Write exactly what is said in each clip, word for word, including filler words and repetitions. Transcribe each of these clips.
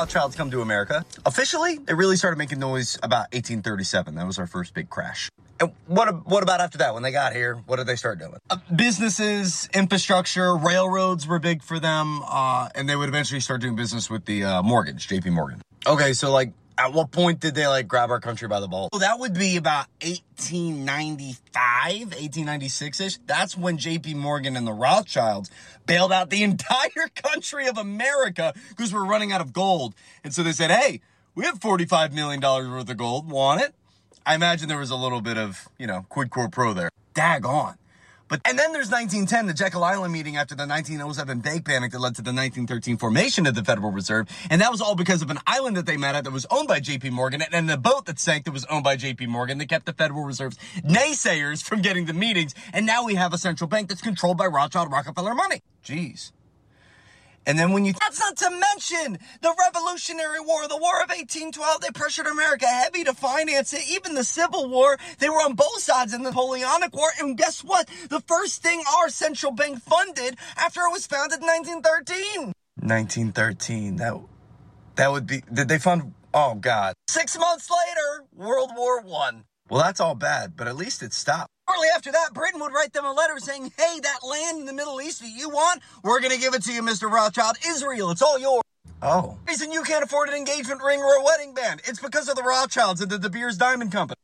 Rothschilds come to America. Officially, they really started making noise about eighteen thirty-seven. That was our first big crash. And what, what about after that? When they got here, what did they start doing? Uh, businesses, infrastructure, railroads were big for them. Uh, and they would eventually start doing business with the uh, mortgage, J P Morgan. Okay, so like, at what point did they like grab our country by the balls? Well, that would be about eighteen ninety-five, eighteen ninety-six-ish. That's when J P Morgan and the Rothschilds bailed out the entire country of America because we're running out of gold. And so they said, hey, we have forty-five million dollars worth of gold. Want it? I imagine there was a little bit of, you know, quid pro quo there. Daggone. But, and then there's nineteen ten, the Jekyll Island meeting after the nineteen oh seven bank panic that led to the nineteen thirteen formation of the Federal Reserve. And that was all because of an island that they met at that was owned by J P Morgan and a boat that sank that was owned by J P Morgan that kept the Federal Reserve's naysayers from getting the meetings. And now we have a central bank that's controlled by Rothschild Rockefeller money. Jeez. And then when you... That's not to mention the Revolutionary War, the War of eighteen twelve. They pressured America heavy to finance it. Even the Civil War, they were on both sides in the Napoleonic War. And guess what? The first thing our central bank funded after it was founded in nineteen thirteen. nineteen thirteen. That, that would be... Did they fund... Oh, God. Six months later, World War One. Well, that's all bad, but at least it stopped. Shortly after that, Britain would write them a letter saying, hey, that land in the Middle East that you want, we're going to give it to you, Mister Rothschild. Israel, it's all yours. Oh. The reason you can't afford an engagement ring or a wedding band, it's because of the Rothschilds and the De Beers Diamond Company.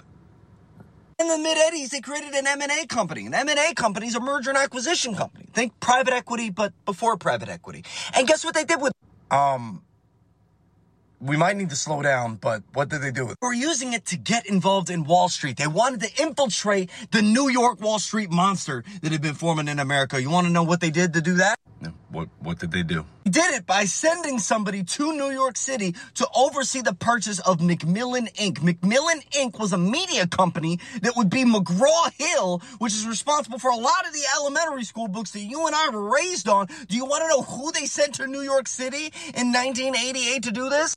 In the mid-eighties, they created an M and A company. An M and A company is a merger and acquisition company. Think private equity, but before private equity. And guess what they did with... Um... We might need to slow down, but what did they do with it? They were using it to get involved in Wall Street. They wanted to infiltrate the New York Wall Street monster that had been forming in America. You want to know what they did to do that? No. What What did they do? They did it by sending somebody to New York City to oversee the purchase of Macmillan Incorporated. Macmillan Incorporated was a media company that would be McGraw-Hill, which is responsible for a lot of the elementary school books that you and I were raised on. Do you want to know who they sent to New York City in nineteen eighty-eight to do this?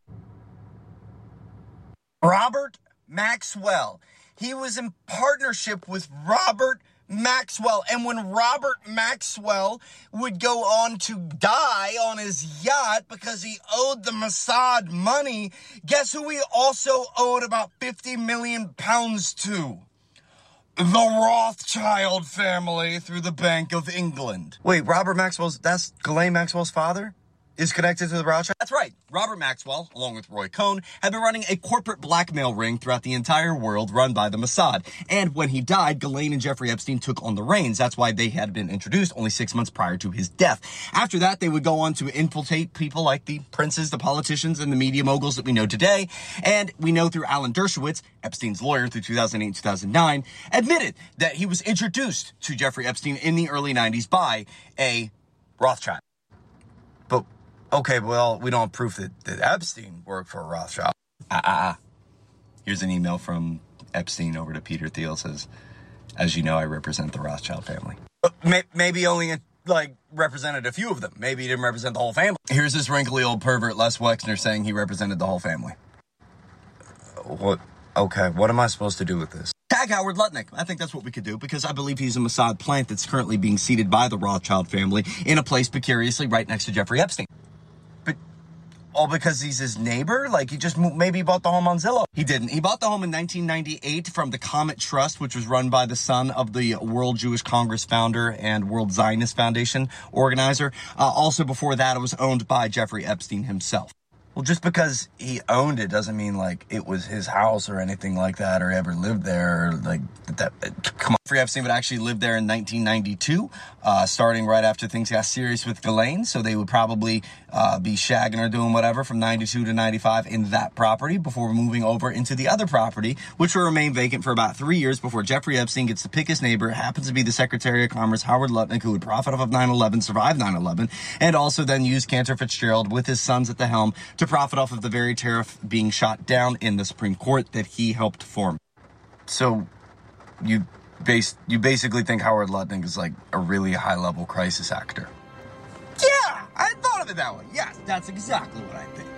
Robert Maxwell. He was in partnership with Robert Maxwell. And when Robert Maxwell would go on to die on his yacht because he owed the Mossad money, guess who he also owed about fifty million pounds to? The Rothschild family through the Bank of England. Wait, Robert Maxwell's, that's Ghislaine Maxwell's father? Is connected to the Rothschild? That's right. Robert Maxwell, along with Roy Cohn, had been running a corporate blackmail ring throughout the entire world run by the Mossad. And when he died, Ghislaine and Jeffrey Epstein took on the reins. That's why they had been introduced only six months prior to his death. After that, they would go on to infiltrate people like the princes, the politicians, and the media moguls that we know today. And we know through Alan Dershowitz, Epstein's lawyer through two thousand eight and two thousand nine, admitted that he was introduced to Jeffrey Epstein in the early nineties by a Rothschild. But okay, well, we don't have proof that, that Epstein worked for a Rothschild. Ah, ah, ah. Here's an email from Epstein over to Peter Thiel. Says, as you know, I represent the Rothschild family. May, maybe only, like, represented a few of them. Maybe he didn't represent the whole family. Here's this wrinkly old pervert, Les Wexner, saying he represented the whole family. What? Okay, what am I supposed to do with this? Tag Howard Lutnick. I think that's what we could do, because I believe he's a Mossad plant that's currently being seeded by the Rothschild family in a place precariously right next to Jeffrey Epstein. All because he's his neighbor? Like, he just moved, maybe he bought the home on Zillow. He didn't. He bought the home in nineteen ninety-eight from the Comet Trust, which was run by the son of the World Jewish Congress founder and World Zionist Foundation organizer. Uh, also before that, it was owned by Jeffrey Epstein himself. Well, just because he owned it doesn't mean, like, it was his house or anything like that, or ever lived there, or, like, that, come on. Jeffrey Epstein would actually live there in nineteen ninety-two, uh, starting right after things got serious with Ghislaine, so they would probably uh, be shagging or doing whatever from ninety-two to ninety-five in that property before moving over into the other property, which will remain vacant for about three years before Jeffrey Epstein gets to pick his neighbor, happens to be the Secretary of Commerce, Howard Lutnick, who would profit off of nine eleven, survive nine eleven, and also then use Cantor Fitzgerald with his sons at the helm to profit off of the very tariff being shot down in the Supreme Court that he helped form. So you base you basically think Howard Lutnick is like a really high-level crisis actor? Yeah, I thought of it that way. Yes, that's exactly what I think.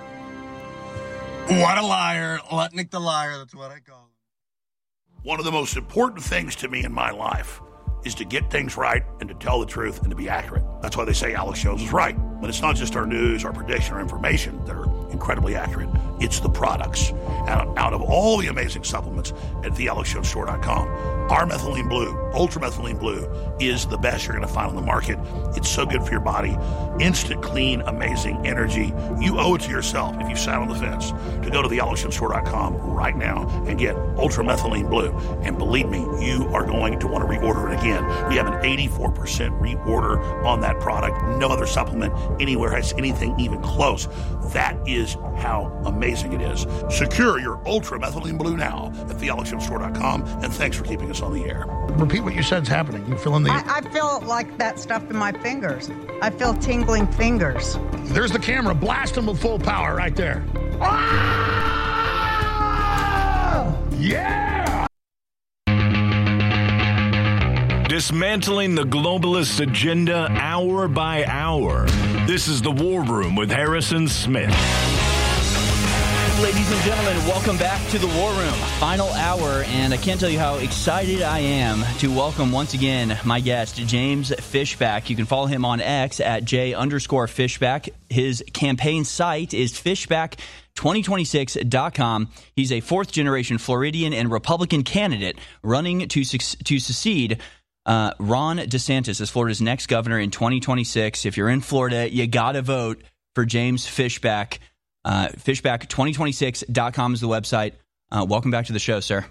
What a liar. Lutnick the liar, that's what I call him. One of the most important things to me in my life is to get things right and to tell the truth and to be accurate. That's why they say Alex Jones is right. But it's not just our news, our prediction, or information that are incredibly accurate. It's the products. Out, out of all the amazing supplements at the alex jones store dot com, our Methylene Blue, Ultra Methylene Blue, is the best you're going to find on the market. It's so good for your body. Instant, clean, amazing energy. You owe it to yourself, if you sat on the fence, to go to the alex jones store dot com right now and get Ultra Methylene Blue. And believe me, you are going to want to reorder it again. We have an eighty-four percent reorder on that product. No other supplement anywhere has anything even close. That is how amazing it is. Secure your Ultra Methylene Blue now at the alex jones store dot com, and thanks for keeping us on the air. Repeat what you said is happening. You feel in the... I, I feel like that stuff in my fingers. I feel tingling fingers. There's the camera. Blast them with full power right there. Ah! Yeah! Dismantling the globalist agenda hour by hour. This is The War Room with Harrison Smith. Ladies and gentlemen, welcome back to The War Room. Final hour, and I can't tell you how excited I am to welcome once again my guest, James Fishback. You can follow him on X at J underscore Fishback. His campaign site is fishback twenty twenty-six dot com. He's a fourth-generation Floridian and Republican candidate running to, to succeed Uh, Ron DeSantis as Florida's next governor in twenty twenty-six. If you're in Florida, you got to vote for James Fishback. Uh, fishback twenty twenty-six dot com is the website. Uh, welcome back to the show, sir.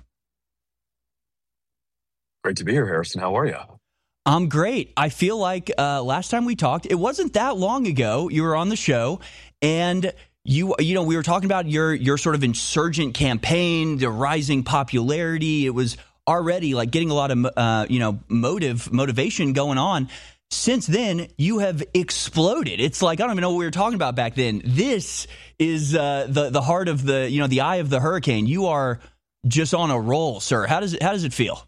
Great to be here, Harrison. How are you? I'm great. I feel like uh, last time we talked, it wasn't that long ago. You were on the show, and you you know we were talking about your your sort of insurgent campaign, the rising popularity. It was already like getting a lot of uh, you know motive motivation going on. Since then, you have exploded. It's like I don't even know what we were talking about back then. This is uh, the the heart of the you know the eye of the hurricane. You are just on a roll, sir. How does it how does it feel?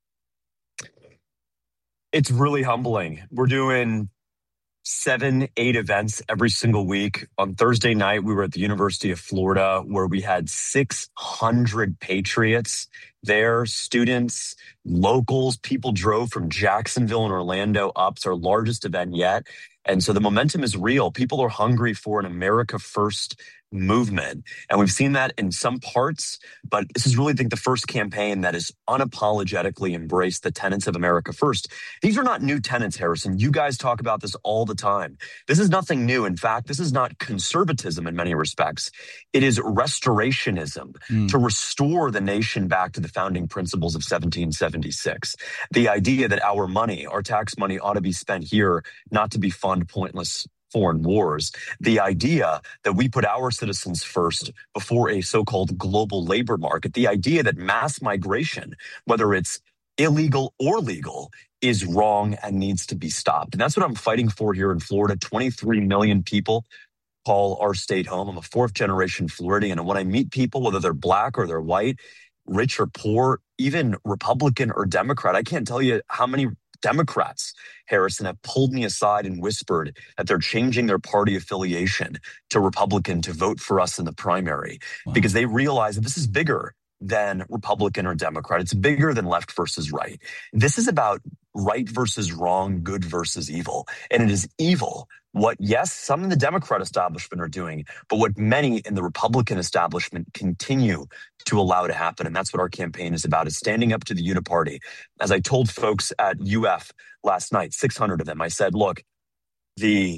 It's really humbling. We're doing seven, eight events every single week. On Thursday night, we were at the University of Florida, where we had six hundred patriots there, students, locals. People drove from Jacksonville and Orlando up. It's our largest event yet. And so the momentum is real. People are hungry for an America First movement. And we've seen that in some parts, but this is really, I think, the first campaign that has unapologetically embraced the tenets of America First. These are not new tenets, Harrison. You guys talk about this all the time. This is nothing new. In fact, this is not conservatism in many respects. It is restorationism, mm. to restore the nation back to the founding principles of seventeen seventy-six. The idea that our money, our tax money, ought to be spent here, not to be fund pointless foreign wars. The idea that we put our citizens first before a so-called global labor market. The idea that mass migration, whether it's illegal or legal, is wrong and needs to be stopped. And that's what I'm fighting for here in Florida. twenty-three million people call our state home. I'm a fourth generation Floridian. And when I meet people, whether they're black or they're white, rich or poor, even Republican or Democrat, I can't tell you how many Democrats, Harrison, have pulled me aside and whispered that they're changing their party affiliation to Republican to vote for us in the primary. Wow. Because they realize that this is bigger than Republican or Democrat. It's bigger than left versus right. This is about right versus wrong, good versus evil. And it is evil what, yes, some in the Democrat establishment are doing, but what many in the Republican establishment continue to allow to happen. And that's what our campaign is about, is standing up to the uniparty. As I told folks at U F last night, six hundred of them, I said, look, the,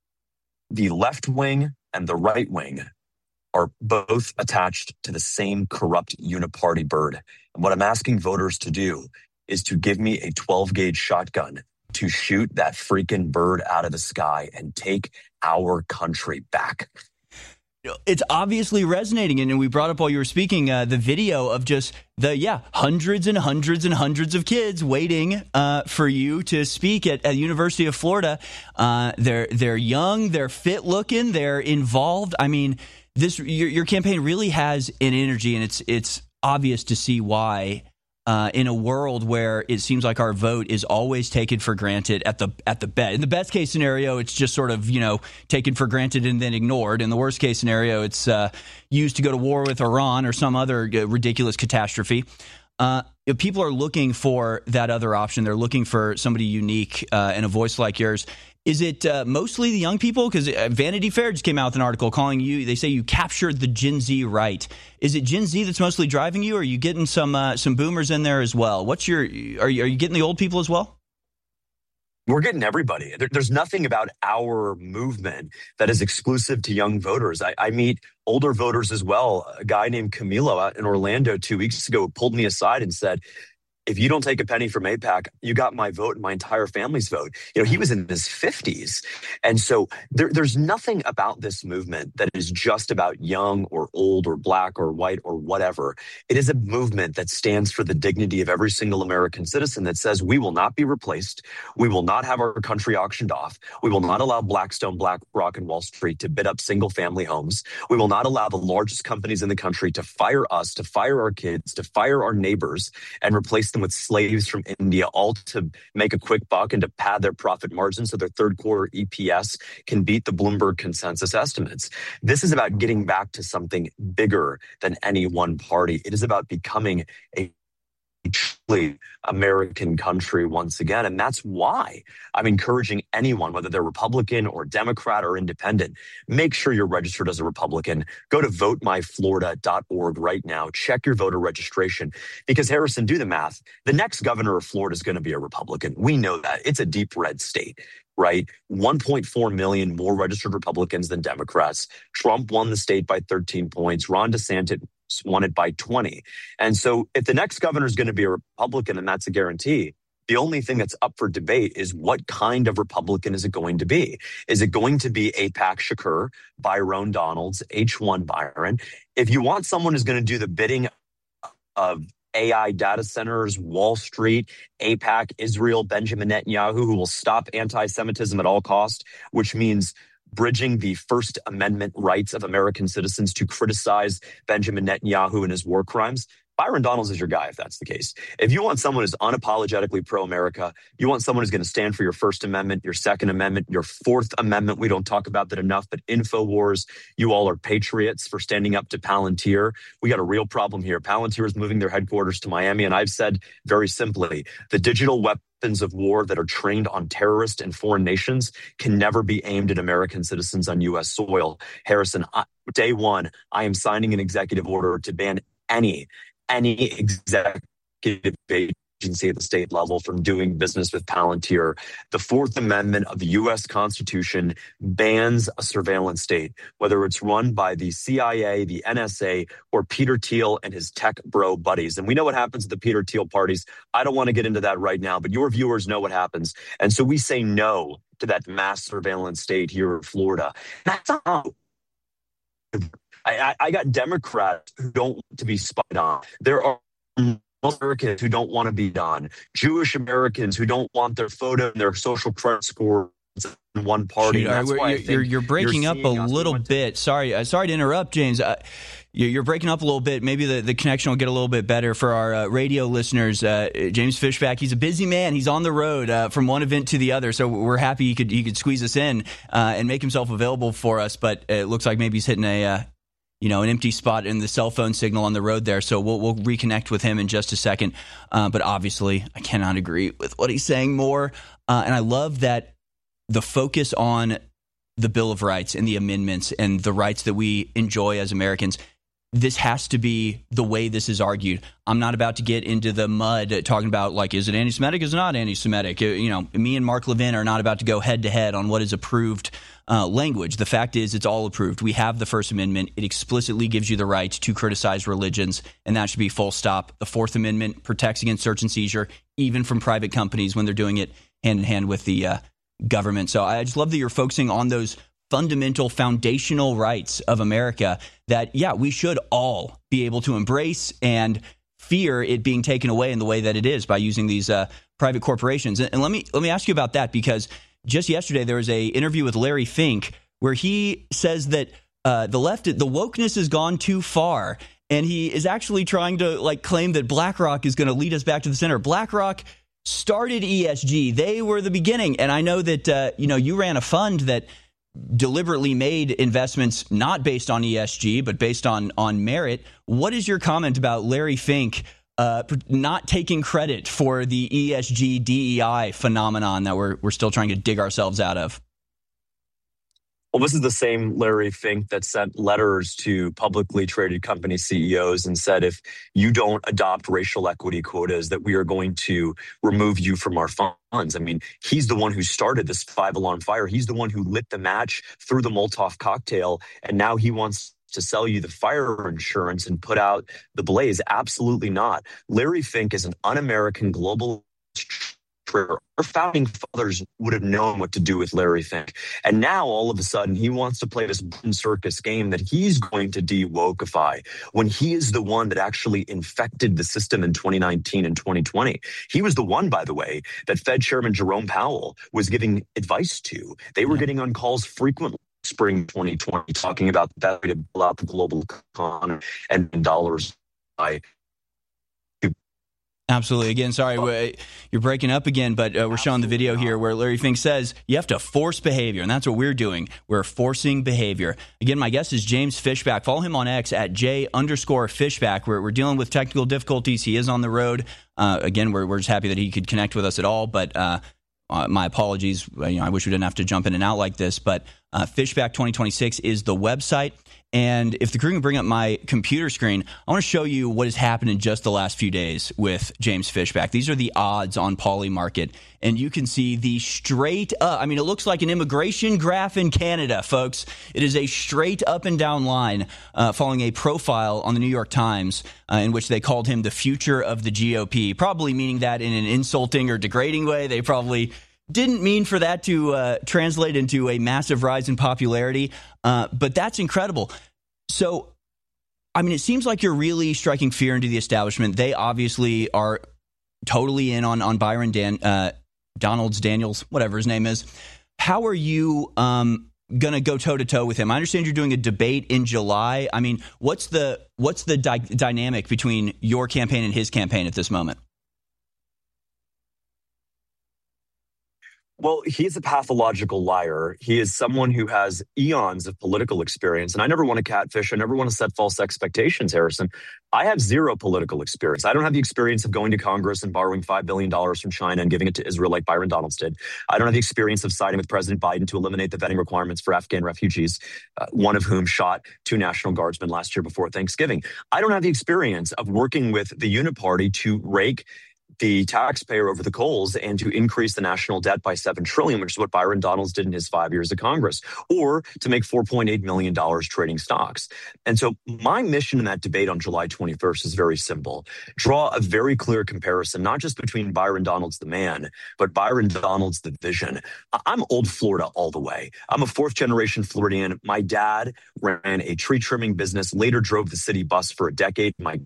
the left wing and the right wing are both attached to the same corrupt uniparty bird. And what I'm asking voters to do is to give me a twelve gauge shotgun to shoot that freaking bird out of the sky and take our country back. It's obviously resonating. And we brought up while you were speaking, uh, the video of just the, yeah, hundreds and hundreds and hundreds of kids waiting uh, for you to speak at, at the University of Florida. Uh, they're, they're young, they're fit looking, they're involved. I mean, this, your, your campaign really has an energy, and it's, it's obvious to see why. Uh, in a world where it seems like our vote is always taken for granted at the at the best. In the best case scenario, it's just sort of, you know, taken for granted and then ignored. In the worst case scenario, it's uh, used to go to war with Iran or some other uh, ridiculous catastrophe. Uh, if people are looking for that other option, they're looking for somebody unique uh, and a voice like yours. Is it uh, mostly the young people? Because Vanity Fair just came out with an article calling you, they say you captured the Gen Z right. Is it Gen Z that's mostly driving you, or are you getting some uh, some boomers in there as well? What's your, are you, are you getting the old people as well? We're getting everybody. There, there's nothing about our movement that is exclusive to young voters. I, I meet older voters as well. A guy named Camilo out in Orlando two weeks ago pulled me aside and said, if you don't take a penny from AIPAC, you got my vote and my entire family's vote. You know, he was in his fifties. And so there, there's nothing about this movement that is just about young or old or black or white or whatever. It is a movement that stands for the dignity of every single American citizen, that says we will not be replaced. We will not have our country auctioned off. We will not allow Blackstone, BlackRock, and Wall Street to bid up single family homes. We will not allow the largest companies in the country to fire us, to fire our kids, to fire our neighbors, and replace them with slaves from India, all to make a quick buck and to pad their profit margins so their third quarter E P S can beat the Bloomberg consensus estimates. This is about getting back to something bigger than any one party. It is about becoming a truly American country once again. And that's why I'm encouraging anyone, whether they're Republican or Democrat or independent, make sure you're registered as a Republican. Go to vote my florida dot org right now. Check your voter registration. Because, Harrison, do the math. The next governor of Florida is going to be a Republican. We know that. It's a deep red state, right? one point four million more registered Republicans than Democrats. Trump won the state by thirteen points. Ron DeSantis won it by twenty. And so if the next governor is going to be a Republican, and that's a guarantee, the only thing that's up for debate is what kind of Republican is it going to be? Is it going to be AIPAC Shakur, Byron Donalds, H one Byron? If you want someone who's going to do the bidding of A I data centers, Wall Street, AIPAC, Israel, Benjamin Netanyahu, who will stop anti-Semitism at all costs, which means bridging the First Amendment rights of American citizens to criticize Benjamin Netanyahu and his war crimes, Byron Donalds is your guy if that's the case. If you want someone who's unapologetically pro-America, you want someone who's going to stand for your First Amendment, your Second Amendment, your Fourth Amendment. We don't talk about that enough, but InfoWars, you all are patriots for standing up to Palantir. We got a real problem here. Palantir is moving their headquarters to Miami, and I've said very simply, the digital weapon weapons of war that are trained on terrorists and foreign nations can never be aimed at American citizens on U S soil. Harrison, I, day one, I am signing an executive order to ban any, any executive agency at the state level from doing business with Palantir. The Fourth Amendment of the U S Constitution bans a surveillance state, whether it's run by the C I A, the N S A, or Peter Thiel and his tech bro buddies. And we know what happens at the Peter Thiel parties. I don't want to get into that right now, but your viewers know what happens. And so we say no to that mass surveillance state here in Florida. That's how I, I got Democrats who don't want to be spied on. There are Americans who don't want to be done. Jewish Americans who don't want their photo and their social credit score in one party. Shoot, that's why you're, you're breaking you're up a little bit. To- sorry, uh, sorry to interrupt, James. Uh, you're breaking up a little bit. Maybe the, the connection will get a little bit better for our uh, radio listeners. Uh, James Fishback, he's a busy man. He's on the road uh, from one event to the other. So we're happy he could he could squeeze us in uh, and make himself available for us. But it looks like maybe he's hitting a uh, you know, an empty spot in the cell phone signal on the road there. So we'll we'll reconnect with him in just a second. Uh, but obviously, I cannot agree with what he's saying more. Uh, and I love that the focus on the Bill of Rights and the amendments and the rights that we enjoy as Americans. This has to be the way this is argued. I'm not about to get into the mud talking about, like, is it anti-Semitic? Is it not anti-Semitic? You know, me and Mark Levin are not about to go head to head on what is approved uh, language. The fact is, it's all approved. We have the First Amendment. It explicitly gives you the right to criticize religions, and that should be full stop. The Fourth Amendment protects against search and seizure, even from private companies when they're doing it hand in hand with the uh, government. So I just love that you're focusing on those fundamental, foundational rights of America that, yeah, we should all be able to embrace and fear it being taken away in the way that it is by using these uh, private corporations. And, and let me let me ask you about that, because just yesterday there was a interview with Larry Fink where he says that uh, the left, the wokeness has gone too far, and he is actually trying to like claim that BlackRock is going to lead us back to the center. BlackRock started E S G; they were the beginning, and I know that uh, you know you ran a fund that deliberately made investments not based on E S G, but based on on merit. What is your comment about Larry Fink uh, not taking credit for the E S G D E I phenomenon that we're we're still trying to dig ourselves out of? Well, this is the same Larry Fink that sent letters to publicly traded company C E Os and said, if you don't adopt racial equity quotas, that we are going to remove you from our funds. I mean, he's the one who started this five-alarm fire. He's the one who lit the match through the Molotov cocktail, and now he wants to sell you the fire insurance and put out the blaze. Absolutely not. Larry Fink is an un-American global. Our founding fathers would have known what to do with Larry Fink. And now, all of a sudden, he wants to play this circus game that he's going to de-wokeify when he is the one that actually infected the system in twenty nineteen and twenty twenty. He was the one, by the way, that Fed Chairman Jerome Powell was giving advice to. They were getting on calls frequently spring twenty twenty, talking about that way to build out the global economy and dollars by. Absolutely. Again, sorry, you're breaking up again, but uh, we're showing the video here where Larry Fink says you have to force behavior, and that's what we're doing. We're forcing behavior. Again, my guest is James Fishback. Follow him on X at J underscore Fishback. We're, we're dealing with technical difficulties. He is on the road. Uh, again, we're, we're just happy that he could connect with us at all, but uh, uh, my apologies. You know, I wish we didn't have to jump in and out like this, but uh, Fishback twenty twenty-six is the website. And if the crew can bring up my computer screen, I want to show you what has happened in just the last few days with James Fishback. These are the odds on Polymarket, and you can see the straight up. I mean, it looks like an immigration graph in Canada, folks. It is a straight up and down line uh, following a profile on the New York Times uh, in which they called him the future of the G O P, probably meaning that in an insulting or degrading way. They probably didn't mean for that to uh, translate into a massive rise in popularity, uh, but that's incredible. So, I mean, it seems like you're really striking fear into the establishment. They obviously are totally in on, on Byron Dan, uh, Donalds, Daniels, whatever his name is. How are you um, going to go toe-to-toe with him? I understand you're doing a debate in July. I mean, what's the, what's the di- dynamic between your campaign and his campaign at this moment? Well, he's a pathological liar. He is someone who has eons of political experience. And I never want to catfish. I never want to set false expectations, Harrison. I have zero political experience. I don't have the experience of going to Congress and borrowing five billion dollars from China and giving it to Israel like Byron Donalds did. I don't have the experience of siding with President Biden to eliminate the vetting requirements for Afghan refugees, uh, one of whom shot two National Guardsmen last year before Thanksgiving. I don't have the experience of working with the Uniparty to rake the taxpayer over the coals and to increase the national debt by seven trillion dollars, which is what Byron Donalds did in his five years of Congress, or to make four point eight million dollars trading stocks. And so my mission in that debate on July twenty-first is very simple. Draw a very clear comparison, not just between Byron Donalds, the man, but Byron Donalds, the vision. I'm old Florida all the way. I'm a fourth generation Floridian. My dad ran a tree trimming business, later drove the city bus for a decade. My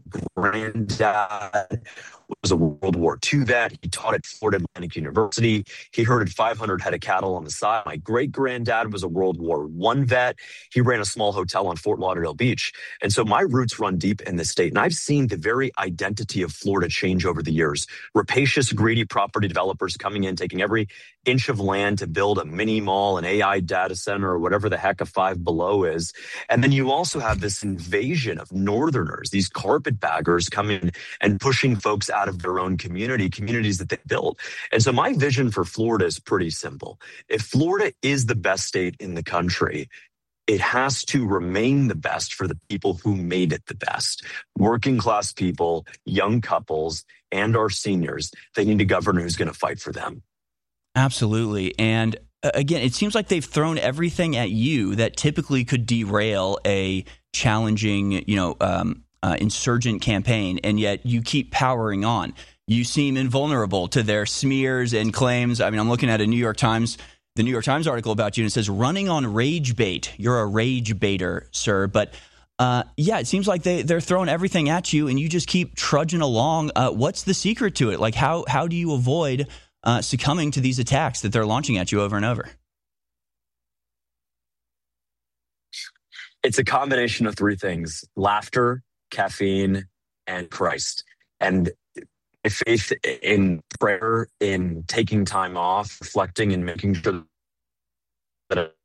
granddad was a World War Two vet. He taught at Florida Atlantic University. He herded five hundred head of cattle on the side. My great-granddad was a World War One vet. He ran a small hotel on Fort Lauderdale Beach. And so my roots run deep in this state. And I've seen the very identity of Florida change over the years. Rapacious, greedy property developers coming in, taking every inch of land to build a mini mall, an A I data center, or whatever the heck a Five Below is. And then you also have this invasion of Northerners, these carpetbaggers coming and pushing folks out of their own community, communities that they built. And so my vision for Florida is pretty simple. If Florida is the best state in the country, it has to remain the best for the people who made it the best. Working class people, young couples, and our seniors. They need a governor who's going to fight for them. Absolutely. And uh, again, it seems like they've thrown everything at you that typically could derail a challenging, you know, um, uh, insurgent campaign, and yet you keep powering on. You seem invulnerable to their smears and claims. I mean, I'm looking at a New York Times, the New York Times article about you, and it says, running on rage bait. You're a rage baiter, sir. But uh, yeah, it seems like they, they're throwing everything at you, and you just keep trudging along. Uh, what's the secret to it? Like, how how do you avoid Uh, succumbing to these attacks that they're launching at you over and over? It's a combination of three things: laughter, caffeine, and Christ. And faith in prayer, in taking time off, reflecting, and making sure that it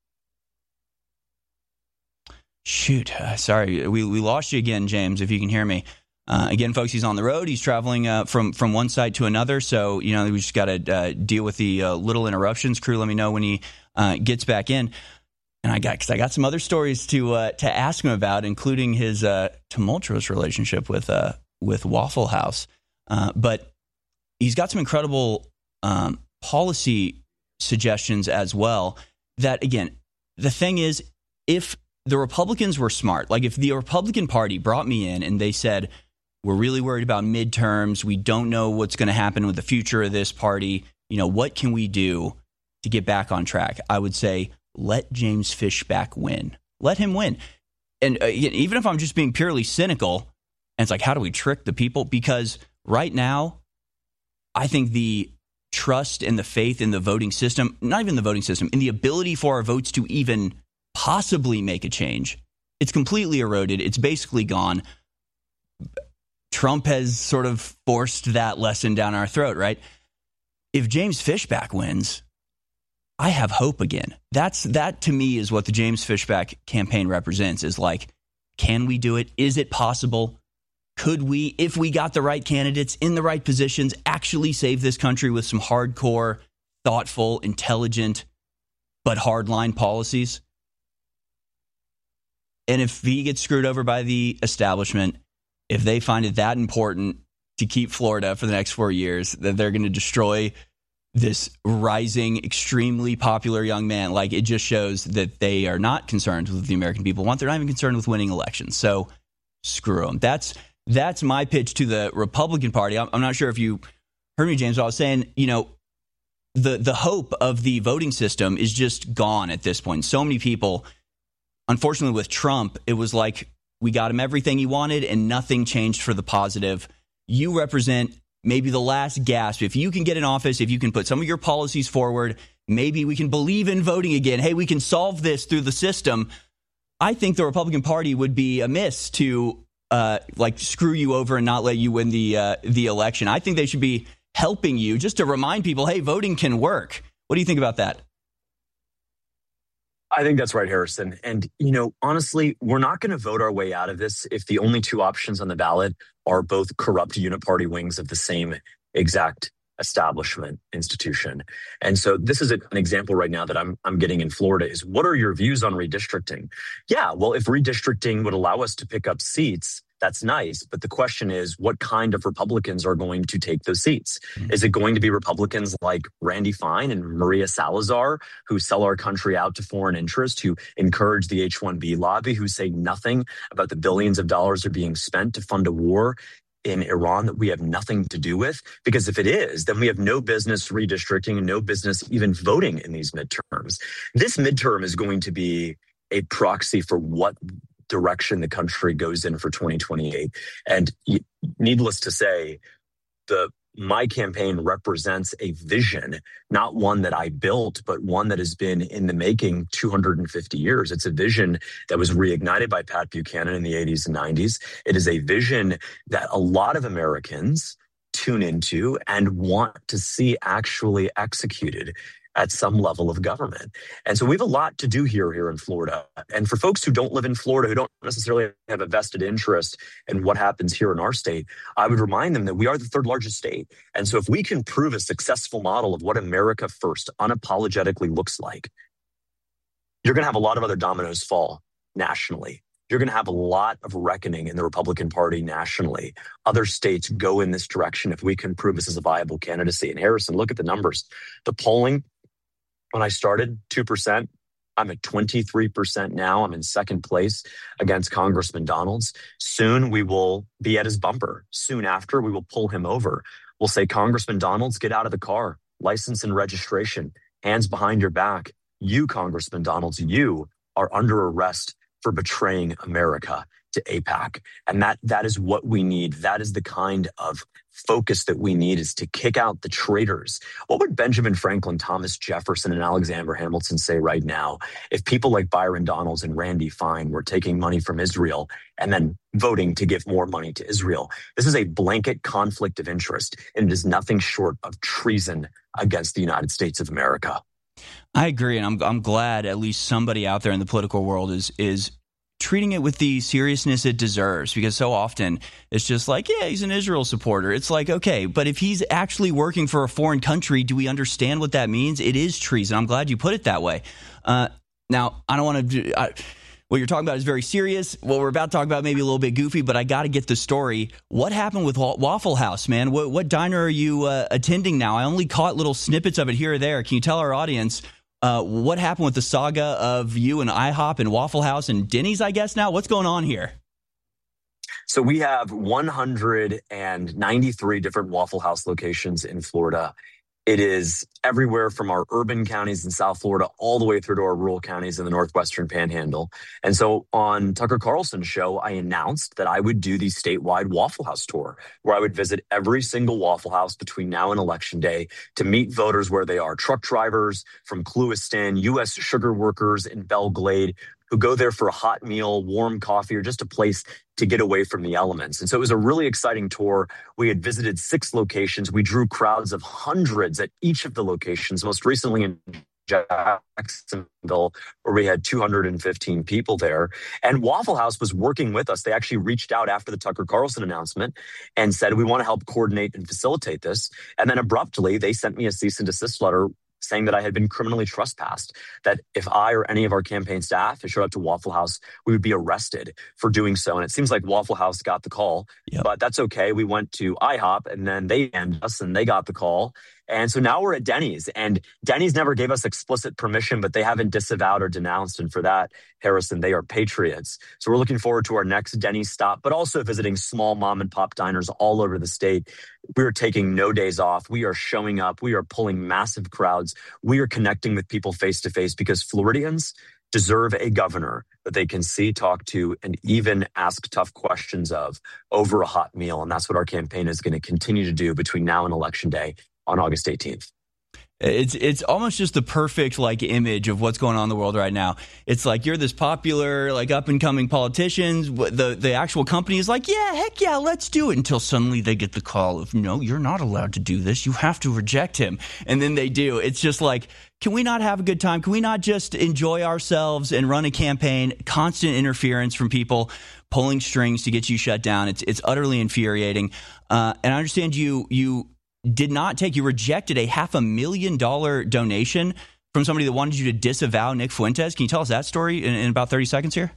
Shoot, uh, sorry, we, we lost you again, James, if you can hear me. Uh, again, folks, he's on the road. He's traveling uh, from from one site to another. So, you know, we just got to uh, deal with the uh, little interruptions. Crew, let me know when he uh, gets back in. And I got because I got some other stories to uh, to ask him about, including his uh, tumultuous relationship with uh, with Waffle House. Uh, but he's got some incredible um, policy suggestions as well. That, again, the thing is, if the Republicans were smart, like if the Republican Party brought me in and they said, we're really worried about midterms, we don't know what's going to happen with the future of this party, you know, what can we do to get back on track? I would say, let James Fishback win. Let him win. And uh, even if I'm just being purely cynical, and it's like, how do we trick the people? Because right now, I think the trust and the faith in the voting system, not even the voting system, in the ability for our votes to even possibly make a change, it's completely eroded. It's basically gone. Trump has sort of forced that lesson down our throat, right? If James Fishback wins, I have hope again. That's that to me is what the James Fishback campaign represents, is like, can we do it? Is it possible? Could we, if we got the right candidates in the right positions, actually save this country with some hardcore, thoughtful, intelligent, but hardline policies? And if he gets screwed over by the establishment, if they find it that important to keep Florida for the next four years, that they're going to destroy this rising, extremely popular young man, like, it just shows that they are not concerned with the American people want. They're not even concerned with winning elections. So screw them. That's that's my pitch to the Republican Party. I'm, I'm not sure if you heard me, James. I was saying, you know, the the hope of the voting system is just gone at this point. So many people, unfortunately, with Trump, it was like we got him everything he wanted and nothing changed for the positive. You represent maybe the last gasp. If you can get in office, if you can put some of your policies forward, maybe we can believe in voting again. Hey, we can solve this through the system. I think the Republican Party would be amiss to uh, like screw you over and not let you win the uh, the election. I think they should be helping you just to remind people, hey, voting can work. What do you think about that? I think that's right, Harrison. And, you know, honestly, we're not going to vote our way out of this if the only two options on the ballot are both corrupt uniparty wings of the same exact establishment institution. And so this is a, an example right now that I'm I'm getting in Florida is, what are your views on redistricting? Yeah, well, if redistricting would allow us to pick up seats, that's nice. But the question is, what kind of Republicans are going to take those seats? Mm-hmm. Is it going to be Republicans like Randy Fine and Maria Salazar, who sell our country out to foreign interests, who encourage the H one B lobby, who say nothing about the billions of dollars that are being spent to fund a war in Iran that we have nothing to do with? Because if it is, then we have no business redistricting and no business even voting in these midterms. This midterm is going to be a proxy for what direction the country goes in for twenty twenty-eight. And needless to say, the my campaign represents a vision, not one that I built, but one that has been in the making two hundred fifty years. It's a vision that was reignited by Pat Buchanan in the eighties and nineties. It is a vision that a lot of Americans tune into and want to see actually executed at some level of government. And so we have a lot to do here, here in Florida. And for folks who don't live in Florida, who don't necessarily have a vested interest in what happens here in our state, I would remind them that we are the third largest state. And so if we can prove a successful model of what America First unapologetically looks like, you're going to have a lot of other dominoes fall nationally. You're going to have a lot of reckoning in the Republican Party nationally. Other states go in this direction if we can prove this is a viable candidacy. And Harrison, look at the numbers. The polling, when I started, two percent. I'm at twenty-three percent now. I'm in second place against Congressman Donalds. Soon we will be at his bumper. Soon after, we will pull him over. We'll say, Congressman Donalds, get out of the car. License and registration. Hands behind your back. You, Congressman Donalds, you are under arrest for betraying America to AIPAC. And that that is what we need. That is the kind of focus that we need, is to kick out the traitors. What would Benjamin Franklin, Thomas Jefferson, and Alexander Hamilton say right now if people like Byron Donalds and Randy Fine were taking money from Israel and then voting to give more money to Israel? This is a blanket conflict of interest, and it is nothing short of treason against the United States of America. I agree, and I'm I'm glad at least somebody out there in the political world is is treating it with the seriousness it deserves, because so often it's just like, yeah, he's an Israel supporter. It's like, okay, but if he's actually working for a foreign country, do we understand what that means? It is treason. I'm glad you put it that way. Uh, now, I don't want to – what you're talking about is very serious. What we're about to talk about may be a little bit goofy, but I got to get the story. What happened with Waffle House, man? What, what diner are you uh, attending now? I only caught little snippets of it here or there. Can you tell our audience uh, what happened with the saga of you and IHOP and Waffle House and Denny's, I guess, now? What's going on here? So we have one hundred ninety-three different Waffle House locations in Florida. It is everywhere from our urban counties in South Florida all the way through to our rural counties in the Northwestern Panhandle. And so on Tucker Carlson's show, I announced that I would do the statewide Waffle House tour, where I would visit every single Waffle House between now and Election Day to meet voters where they are. Truck drivers from Clewiston, U S sugar workers in Belle Glade, who go there for a hot meal, warm coffee, or just a place to get away from the elements. And so it was a really exciting tour. We had visited six locations. We drew crowds of hundreds at each of the locations, most recently in Jacksonville, where we had two hundred fifteen people there. And Waffle House was working with us. They actually reached out after the Tucker Carlson announcement and said, we want to help coordinate and facilitate this. And then abruptly, they sent me a cease and desist letter saying that I had been criminally trespassed, that if I or any of our campaign staff had showed up to Waffle House, we would be arrested for doing so. And it seems like Waffle House got the call, yep. But that's okay. We went to IHOP and then they ended us and they got the call. And so now we're at Denny's, and Denny's never gave us explicit permission, but they haven't disavowed or denounced. And for that, Harrison, they are patriots. So we're looking forward to our next Denny's stop, but also visiting small mom and pop diners all over the state. We are taking no days off. We are showing up. We are pulling massive crowds. We are connecting with people face to face, because Floridians deserve a governor that they can see, talk to, and even ask tough questions of over a hot meal. And that's what our campaign is going to continue to do between now and Election Day on August eighteenth. It's it's almost just the perfect like image of what's going on in the world right now. It's like you're this popular like up and coming politicians. The the actual company is like, yeah, heck yeah, let's do it. Until suddenly they get the call of, no, you're not allowed to do this. You have to reject him. And then they do. It's just like, can we not have a good time? Can we not just enjoy ourselves and run a campaign? Constant interference from people pulling strings to get you shut down. It's it's utterly infuriating. Uh, and I understand you you. did not take, you rejected a half a million dollar donation from somebody that wanted you to disavow Nick Fuentes. Can you tell us that story in, in about thirty seconds here?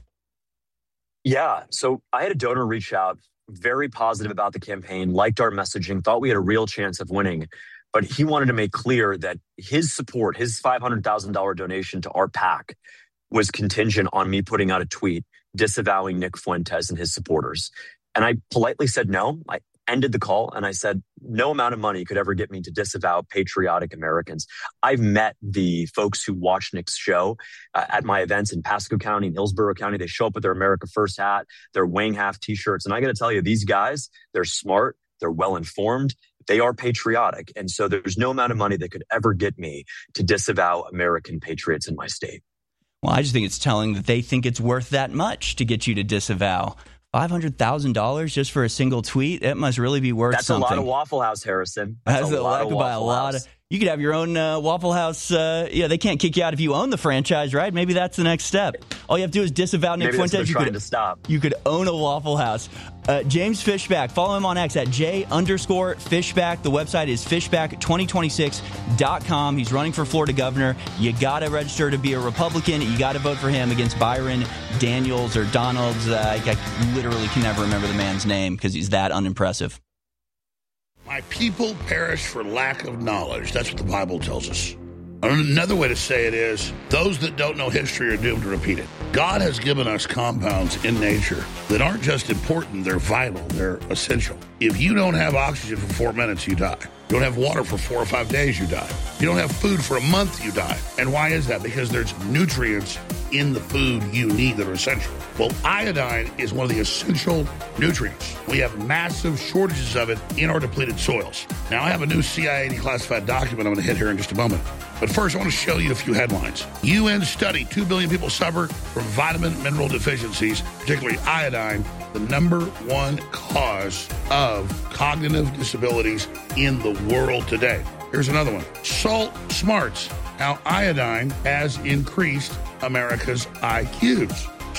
Yeah. So I had a donor reach out, very positive about the campaign, liked our messaging, thought we had a real chance of winning. But he wanted to make clear that his support, his five hundred thousand dollars donation to our PAC was contingent on me putting out a tweet disavowing Nick Fuentes and his supporters. And I politely said no. I ended the call and I said, no amount of money could ever get me to disavow patriotic Americans. I've met the folks who watch Nick's show uh, at my events in Pasco County and Hillsborough County. They show up with their America First hat, their Wang Half t-shirts. And I got to tell you, these guys, they're smart, they're well-informed, they are patriotic. And so there's no amount of money that could ever get me to disavow American patriots in my state. Well, I just think it's telling that they think it's worth that much to get you to disavow. five hundred thousand dollars just for a single tweet? It must really be worth That's something. That's a lot of Waffle House, Harrison. That's, That's a, a lot of Waffle a lot House. Of, you could have your own uh, Waffle House. Uh, yeah, they can't kick you out if you own the franchise, right? Maybe that's the next step. All you have to do is disavow Nick Maybe Fuentes. That's what you could to stop. You could own a Waffle House. Uh, James Fishback. Follow him on X at J underscore Fishback. The website is fishback twenty twenty-six dot com. He's running for Florida governor. You got to register to be a Republican. You got to vote for him against Byron Daniels or Donalds. Uh, I, I literally can never remember the man's name because he's that unimpressive. My people perish for lack of knowledge. That's what the Bible tells us. Another way to say it is, those that don't know history are doomed to repeat it. God has given us compounds in nature that aren't just important, they're vital, they're essential. If you don't have oxygen for four minutes, you die. You don't have water for four or five days, you die. You don't have food for a month, you die. And why is that? Because there's nutrients in the food you need that are essential. Well, iodine is one of the essential nutrients. We have massive shortages of it in our depleted soils. Now, I have a new C I A declassified document I'm going to hit here in just a moment. But first, I want to show you a few headlines. U N study, two billion people suffer from vitamin mineral deficiencies, particularly iodine, the number one cause of cognitive disabilities in the world today. Here's another one. Salt smarts, how iodine has increased America's I Qs.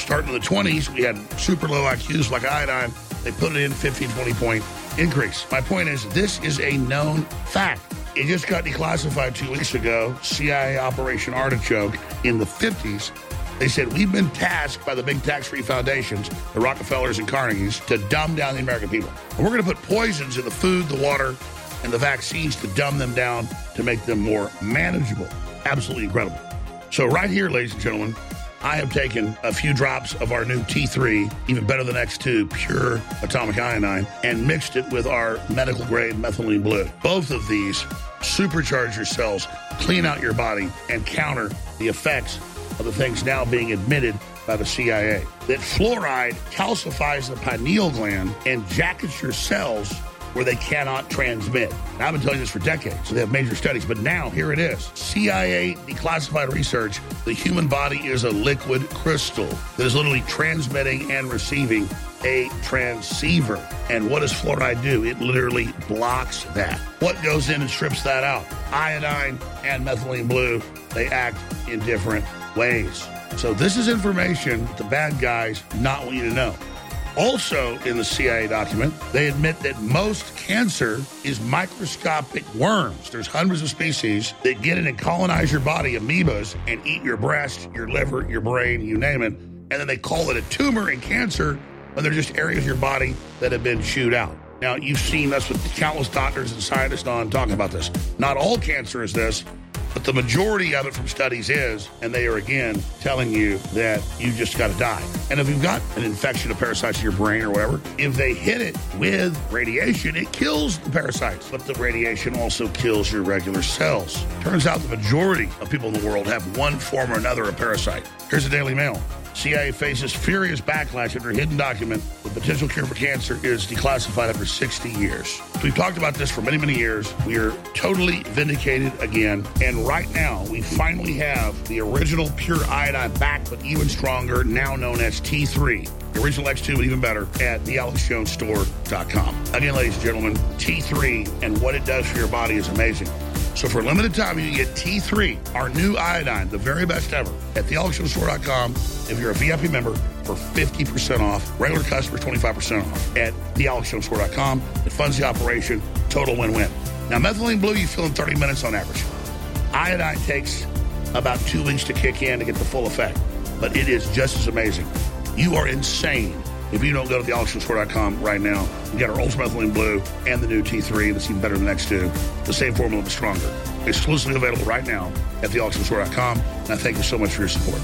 starting in the twenties, we had super low I Qs like iodine. They put it in fifteen, twenty point increase. My point is, this is a known fact. It just got declassified two weeks ago, C I A Operation Artichoke in the fifties. They said, we've been tasked by the big tax-free foundations, the Rockefellers and Carnegies, to dumb down the American people. And we're going to put poisons in the food, the water, and the vaccines to dumb them down to make them more manageable. Absolutely incredible. So right here, ladies and gentlemen, I have taken a few drops of our new T three, even better than X two, pure atomic iodine, and mixed it with our medical-grade methylene blue. Both of these supercharge your cells, clean out your body, and counter the effects of the things now being admitted by the C I A. That fluoride calcifies the pineal gland and jackets your cells where they cannot transmit. Now, I've been telling you this for decades, so they have major studies, but now here it is. C I A declassified research, the human body is a liquid crystal that is literally transmitting and receiving a transceiver. And what does fluoride do? It literally blocks that. What goes in and strips that out? Iodine and methylene blue, they act in different ways. So this is information that the bad guys not want you to know. Also in the C I A document, they admit that most cancer is microscopic worms. There's hundreds of species that get in and colonize your body, amoebas, and eat your breast, your liver, your brain, you name it. And then they call it a tumor and cancer when they're just areas of your body that have been chewed out. Now, you've seen us with countless doctors and scientists on talking about this. Not all cancer is this, but the majority of it from studies is, and they are, again, telling you that you just got to die. And if you've got an infection of parasites in your brain or whatever, if they hit it with radiation, it kills the parasites. But the radiation also kills your regular cells. Turns out the majority of people in the world have one form or another of parasite. Here's the Daily Mail. C I A faces furious backlash after a hidden document. The potential cure for cancer is declassified after sixty years. We've talked about this for many, many years. We are totally vindicated again. And right now, we finally have the original pure iodine back, but even stronger, now known as T three. The original X two, but even better, at the alex jones store dot com. Again, ladies and gentlemen, T three and what it does for your body is amazing. So for a limited time, you can get T three, our new iodine, the very best ever, at the alex jones store dot com. If you're a V I P member, for fifty percent off. Regular customers, twenty-five percent off at the alex jones store dot com. It funds the operation. Total win-win. Now, methylene blue, you fill in thirty minutes on average. Iodine takes about two weeks to kick in to get the full effect. But it is just as amazing. You are insane if you don't go to the alex jones store dot com right now. You get our Ultra Methylene Blue and the new T three that's even better than the X two. The same formula, but stronger. Exclusively available right now at the alex jones store dot com. And I thank you so much for your support.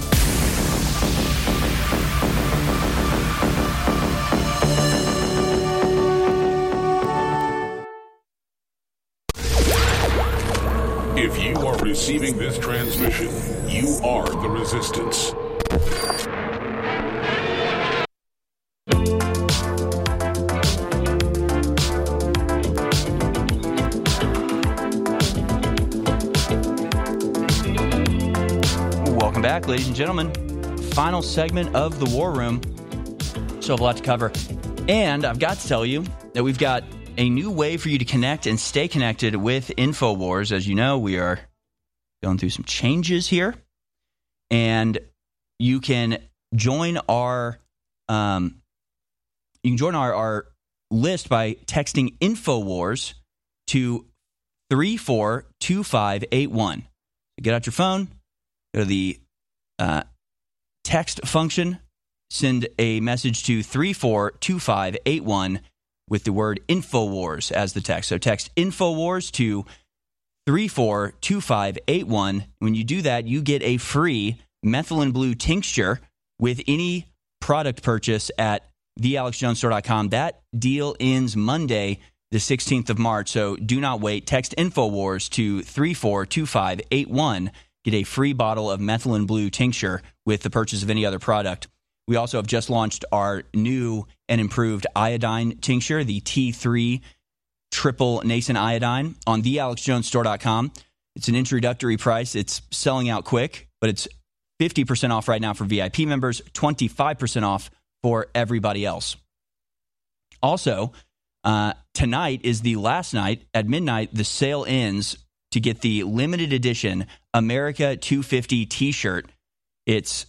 If you are receiving this transmission, you are the resistance. Welcome back, ladies and gentlemen. Final segment of the War Room. So have a lot to cover. And I've got to tell you that we've got a new way for you to connect and stay connected with InfoWars. As you know, we are going through some changes here. And you can join our um, you can join our, our list by texting InfoWars to three four two five eight one. Get out your phone, go to the uh, text function, send a message to three four two five eight one with the word InfoWars as the text. So text InfoWars to three four two five eight one. When you do that, you get a free methylene blue tincture with any product purchase at the alex jones store dot com. That deal ends Monday, the sixteenth of March. So do not wait. Text InfoWars to three four two five eight one. Get a free bottle of methylene blue tincture with the purchase of any other product. We also have just launched our new and improved iodine tincture, the T three triple nascent iodine, on the alex jones store dot com. It's an introductory price. It's selling out quick, but it's fifty percent off right now for V I P members, twenty-five percent off for everybody else. Also, uh, tonight is the last night. At midnight, the sale ends to get the limited edition America two fifty t-shirt. It's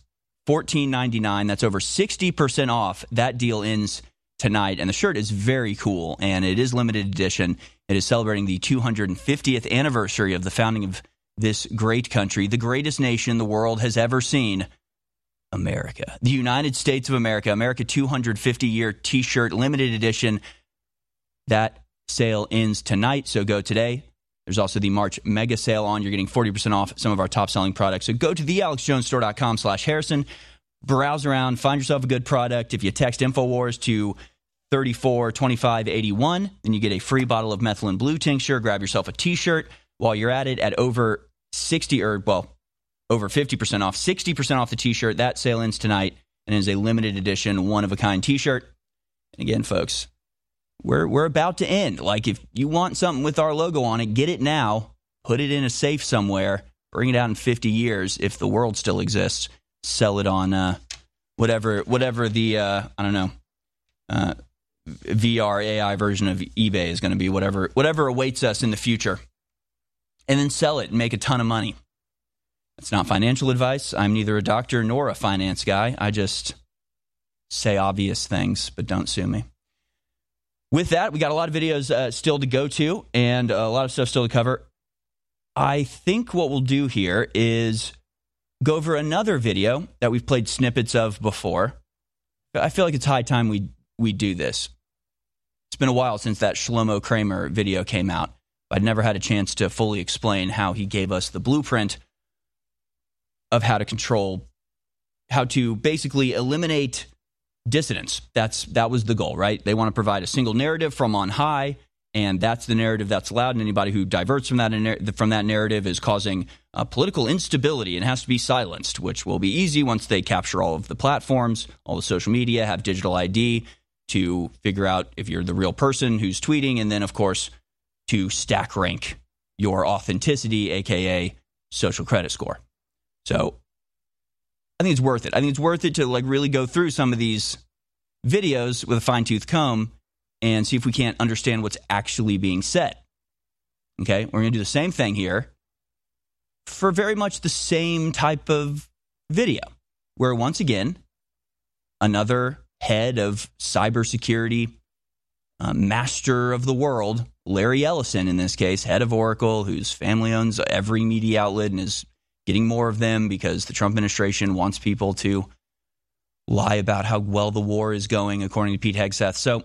fourteen ninety-nine. That's over sixty percent off. That deal ends tonight, and the shirt is very cool, and it is limited edition. It is celebrating the two hundred fiftieth anniversary of the founding of this great country, the greatest nation the world has ever seen, America. The United States of America, America two hundred fifty year t-shirt, limited edition. That sale ends tonight, so go today. There's also the March mega sale on. You're getting forty percent off some of our top-selling products. So go to the alex jones store dot com slash Harrison. Browse around, find yourself a good product. If you text InfoWars to thirty-four twenty-five eighty-one, then you get a free bottle of methylene blue tincture. Grab yourself a t-shirt while you're at it at over sixty or, well, over fifty percent off, sixty percent off the t-shirt. That sale ends tonight and is a limited edition, one-of-a-kind t-shirt. And again, folks, we're we're about to end. Like, if you want something with our logo on it, get it now. Put it in a safe somewhere. Bring it out in fifty years if the world still exists. Sell it on uh, whatever whatever the, uh, I don't know, uh, V R A I version of eBay is going to be, whatever whatever awaits us in the future. And then sell it and make a ton of money. It's not financial advice. I'm neither a doctor nor a finance guy. I just say obvious things, but don't sue me. With that, we got a lot of videos uh, still to go to and a lot of stuff still to cover. I think what we'll do here is go over another video that we've played snippets of before. I feel like it's high time we we do this. It's been a while since that Shlomo Kramer video came out. I'd never had a chance to fully explain how he gave us the blueprint of how to control, how to basically eliminate dissidents. That's that was the goal, right? They want to provide a single narrative from on high, and that's the narrative that's allowed. And anybody who diverts from that from that narrative is causing uh, political instability and has to be silenced, which will be easy once they capture all of the platforms, all the social media, have digital I D to figure out if you're the real person who's tweeting, and then, of course, to stack rank your authenticity, a k a social credit score. So I think it's worth it. I think it's worth it to like really go through some of these videos with a fine-tooth comb and see if we can't understand what's actually being said. Okay, we're going to do the same thing here for very much the same type of video, where once again, another head of cybersecurity, uh, master of the world, Larry Ellison in this case, head of Oracle, whose family owns every media outlet and is getting more of them because the Trump administration wants people to lie about how well the war is going, according to Pete Hegseth. So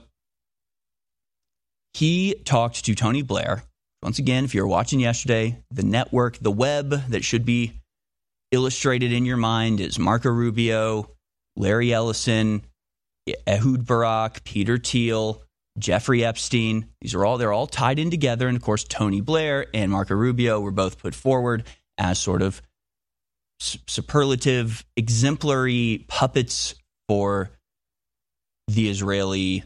he talked to Tony Blair. Once again, if you're watching yesterday, the network, the web that should be illustrated in your mind is Marco Rubio, Larry Ellison, Ehud Barak, Peter Thiel, Jeffrey Epstein. These are all, they're all tied in together. And of course, Tony Blair and Marco Rubio were both put forward as sort of superlative, exemplary puppets for the Israeli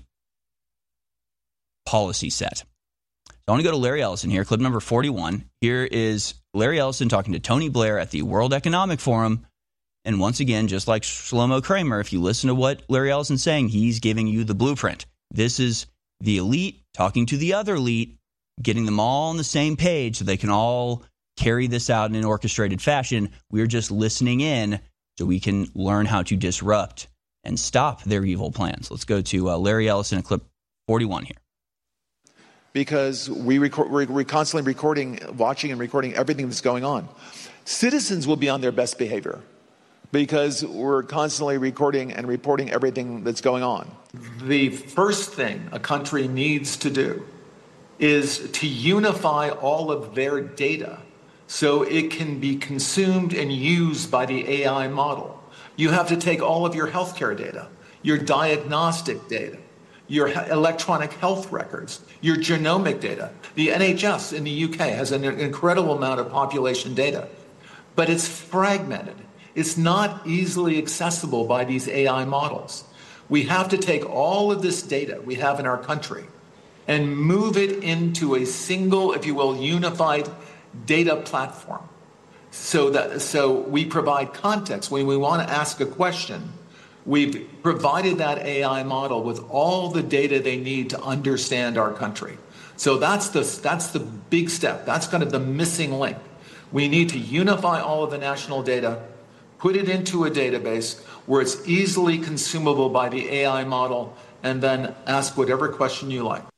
policy set. So I want to go to Larry Ellison here, clip number forty-one. Here is Larry Ellison talking to Tony Blair at the World Economic Forum. And once again, just like Shlomo Kramer, if you listen to what Larry Ellison's saying, he's giving you the blueprint. This is the elite talking to the other elite, getting them all on the same page so they can all carry this out in an orchestrated fashion. We're just listening in so we can learn how to disrupt and stop their evil plans. Let's go to uh, Larry Ellison in clip forty-one here. Because we record, we're, we're constantly recording, watching and recording everything that's going on. Citizens will be on their best behavior because we're constantly recording and reporting everything that's going on. The first thing a country needs to do is to unify all of their data so it can be consumed and used by the A I model. You have to take all of your healthcare data, your diagnostic data, your electronic health records, your genomic data. The N H S in the U K has an incredible amount of population data, but it's fragmented. It's not easily accessible by these A I models. We have to take all of this data we have in our country and move it into a single, if you will, unified data platform. So that so we provide context. When we want to ask a question, we've provided that A I model with all the data they need to understand our country. So that's the that's the big step. That's kind of the missing link. We need to unify all of the national data, put it into a database where it's easily consumable by the A I model, and then ask whatever question you like.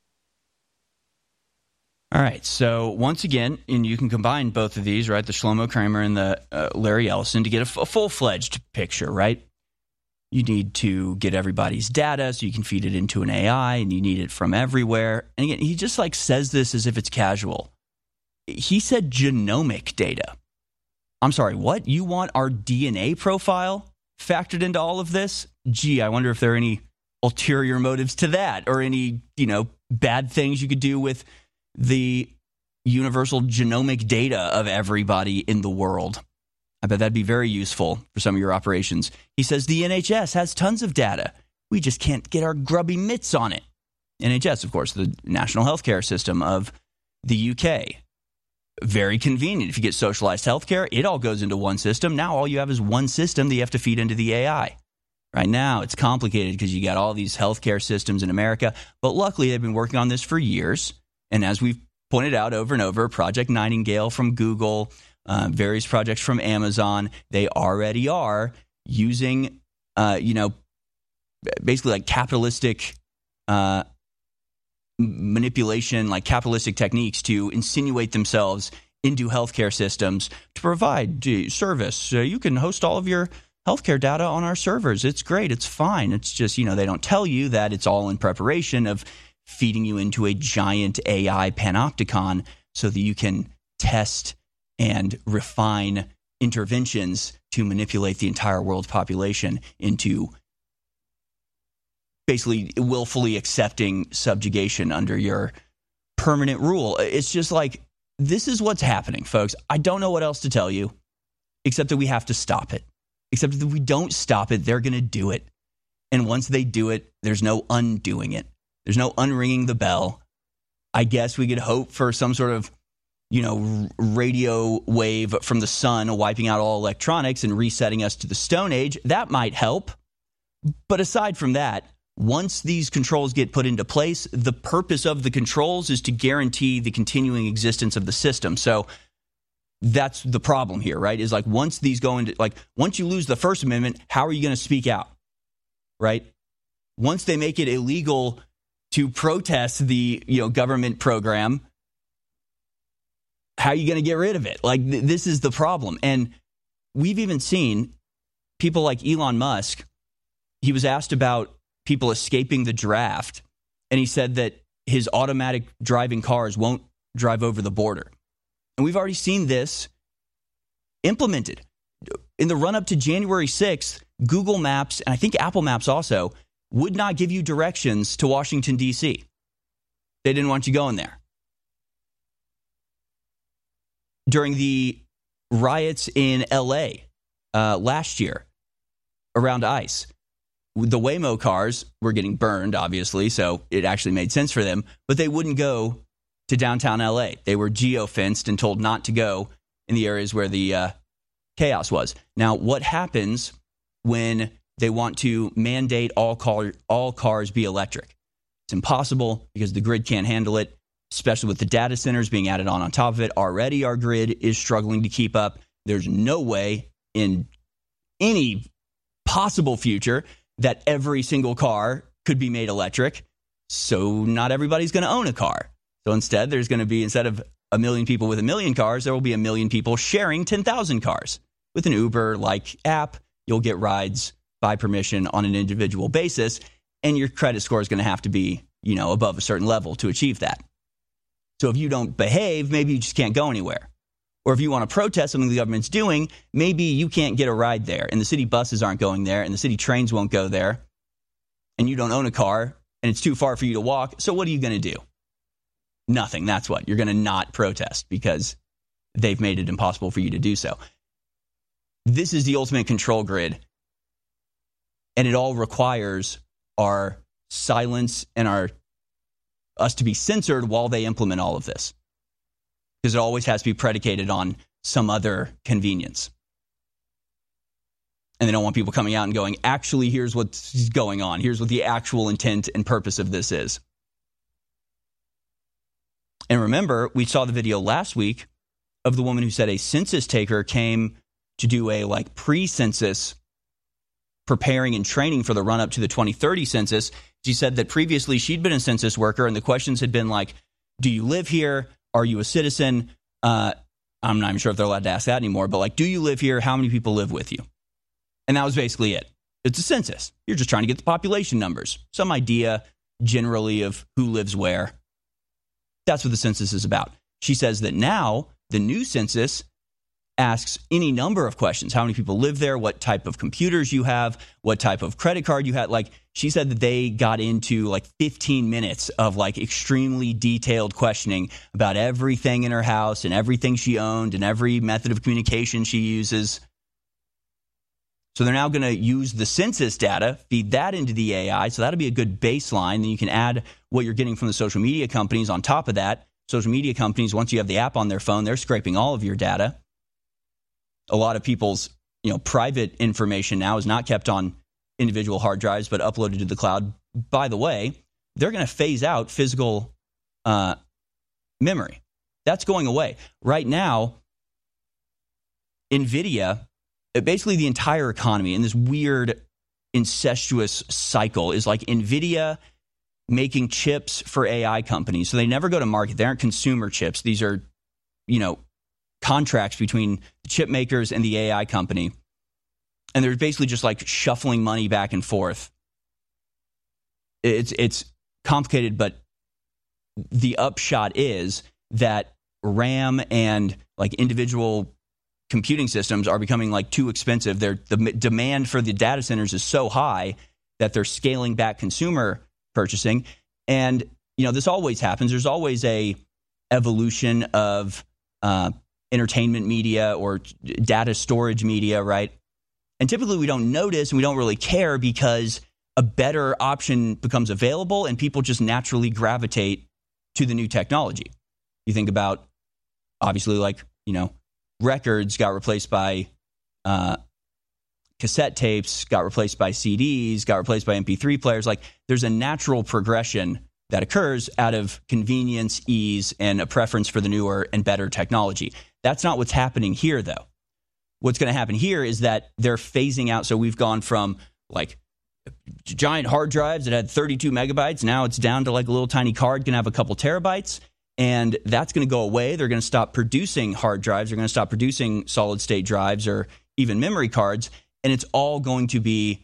All right, so once again, and you can combine both of these, right, the Shlomo Kramer and the uh, Larry Ellison, to get a, f- a full-fledged picture, right? You need to get everybody's data so you can feed it into an A I, and you need it from everywhere. And again, he just like says this as if it's casual. He said genomic data. I'm sorry, what? You want our D N A profile factored into all of this? Gee, I wonder if there are any ulterior motives to that, or any, you know, bad things you could do with the universal genomic data of everybody in the world. I bet that'd be very useful for some of your operations. He says the N H S has tons of data. We just can't get our grubby mitts on it. N H S, of course, the National Healthcare System of the U K. Very convenient. If you get socialized healthcare, it all goes into one system. Now all you have is one system that you have to feed into the A I. Right now, it's complicated because you got all these healthcare systems in America. But luckily, they've been working on this for years. And as we've pointed out over and over, Project Nightingale from Google, uh, various projects from Amazon, they already are using, uh, you know, basically like capitalistic uh, manipulation, like capitalistic techniques to insinuate themselves into healthcare systems to provide service. So you can host all of your healthcare data on our servers. It's great. It's fine. It's just, you know, they don't tell you that it's all in preparation of feeding you into a giant A I panopticon so that you can test and refine interventions to manipulate the entire world population into basically willfully accepting subjugation under your permanent rule. It's just like, this is what's happening, folks. I don't know what else to tell you, except that we have to stop it. Except that if we don't stop it, they're going to do it. And once they do it, there's no undoing it. There's no unringing the bell. I guess we could hope for some sort of, you know, radio wave from the sun wiping out all electronics and resetting us to the Stone Age. That might help. But aside from that, once these controls get put into place, the purpose of the controls is to guarantee the continuing existence of the system. So that's the problem here, right? Is like once these go into, like, once you lose the First Amendment, how are you going to speak out, right? Once they make it illegal to protest the, you know, government program, how are you going to get rid of it? Like, th- this is the problem. And we've even seen people like Elon Musk. He was asked about people escaping the draft, and he said that his automatic driving cars won't drive over the border. And we've already seen this implemented. In the run-up to January sixth, Google Maps, and I think Apple Maps also, would not give you directions to Washington, D C. They didn't want you going there. During the riots in L A uh, last year around ICE, the Waymo cars were getting burned, obviously, so it actually made sense for them, but they wouldn't go to downtown L A. They were geo-fenced and told not to go in the areas where the uh, chaos was. Now, what happens when they want to mandate all car, all cars be electric? It's impossible because the grid can't handle it, especially with the data centers being added on on top of it. Already our grid is struggling to keep up. There's no way in any possible future that every single car could be made electric. So not everybody's going to own a car. So instead, there's going to be, instead of a million people with a million cars, there will be a million people sharing ten thousand cars. With an Uber-like app, you'll get rides by permission on an individual basis, and your credit score is going to have to be, you know, above a certain level to achieve that. So if you don't behave, maybe you just can't go anywhere. Or if you want to protest something the government's doing, maybe you can't get a ride there, and the city buses aren't going there, and the city trains won't go there, and you don't own a car, and it's too far for you to walk. So what are you going to do? Nothing. That's what. You're going to not protest because they've made it impossible for you to do so. This is the ultimate control grid, and it all requires our silence and our us to be censored while they implement all of this, because it always has to be predicated on some other convenience. And they don't want people coming out and going, actually, here's what's going on. Here's what the actual intent and purpose of this is. And remember, we saw the video last week of the woman who said a census taker came to do a like pre-census preparing and training for the run up to the twenty thirty census. She said that previously she'd been a census worker and the questions had been like, do you live here? Are you a citizen? Uh, I'm not even sure if they're allowed to ask that anymore, but like, do you live here? How many people live with you? And that was basically it. It's a census. You're just trying to get the population numbers, some idea generally of who lives where. That's what the census is about. She says that now the new census asks any number of questions. How many people live there? What type of computers you have? What type of credit card you had? Like, she said that they got into like fifteen minutes of like extremely detailed questioning about everything in her house and everything she owned and every method of communication she uses. So they're now going to use the census data, feed that into the A I. So that'll be a good baseline. Then you can add what you're getting from the social media companies on top of that. Social media companies, once you have the app on their phone, they're scraping all of your data. A lot of people's, you know, private information now is not kept on individual hard drives, but uploaded to the cloud. By the way, they're going to phase out physical uh, memory. That's going away. Right now, NVIDIA, basically the entire economy in this weird incestuous cycle is like NVIDIA making chips for A I companies. So they never go to market. They aren't consumer chips. These are, you know, contracts between the chip makers and the A I company. And they're basically just like shuffling money back and forth. It's it's complicated, but the upshot is that RAM and like individual computing systems are becoming like too expensive. They're, the demand for the data centers is so high that they're scaling back consumer purchasing. And, you know, this always happens. There's always a evolution of uh, entertainment media or data storage media, right? And typically we don't notice and we don't really care because a better option becomes available and people just naturally gravitate to the new technology. You think about, obviously, like, you know, records got replaced by uh, cassette tapes, got replaced by C Ds, got replaced by M P three players. Like, there's a natural progression that occurs out of convenience, ease, and a preference for the newer and better technology. That's not what's happening here, though. What's going to happen here is that they're phasing out. So we've gone from like giant hard drives that had thirty-two megabytes. Now it's down to like a little tiny card can have a couple terabytes. And that's going to go away. They're going to stop producing hard drives. They're going to stop producing solid state drives or even memory cards. And it's all going to be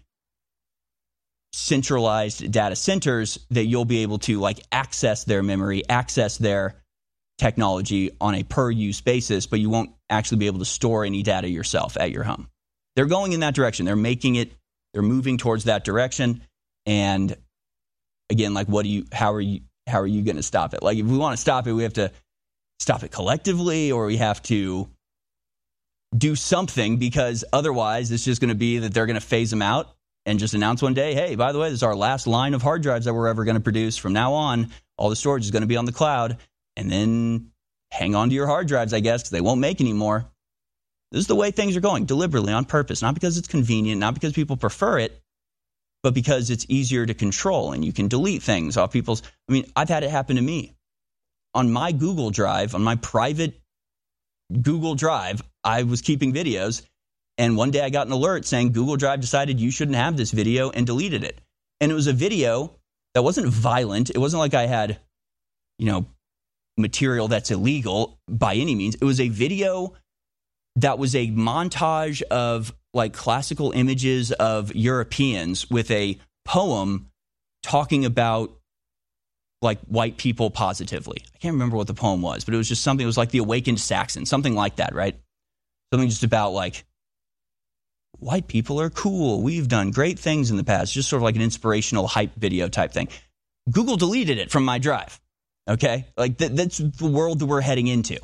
centralized data centers that you'll be able to like access their memory, access their technology on a per use basis, but you won't actually be able to store any data yourself at your home. They're going in that direction. They're making it, they're moving towards that direction. And again, like, what do you, how are you, how are you going to stop it? Like, if we want to stop it, we have to stop it collectively, or we have to do something, because otherwise it's just going to be that they're going to phase them out and just announce one day, hey, by the way, this is our last line of hard drives that we're ever going to produce. From now on, all the storage is going to be on the cloud. And then hang on to your hard drives, I guess, because they won't make any more. This is the way things are going, deliberately, on purpose, not because it's convenient, not because people prefer it, but because it's easier to control and you can delete things off people's. I mean, I've had it happen to me. On my Google Drive, on my private Google Drive, I was keeping videos, and one day I got an alert saying Google Drive decided you shouldn't have this video and deleted it. And it was a video that wasn't violent. It wasn't like I had, you know, material that's illegal by any means. It was a video that was a montage of like classical images of Europeans with a poem talking about like white people positively. I can't remember what the poem was, but it was just something, it was like the Awakened Saxon, something like that, right? Something just about like, white people are cool. We've done great things in the past. Just sort of like an inspirational hype video type thing. Google deleted it from my drive. Okay? Like, th- that's the world that we're heading into.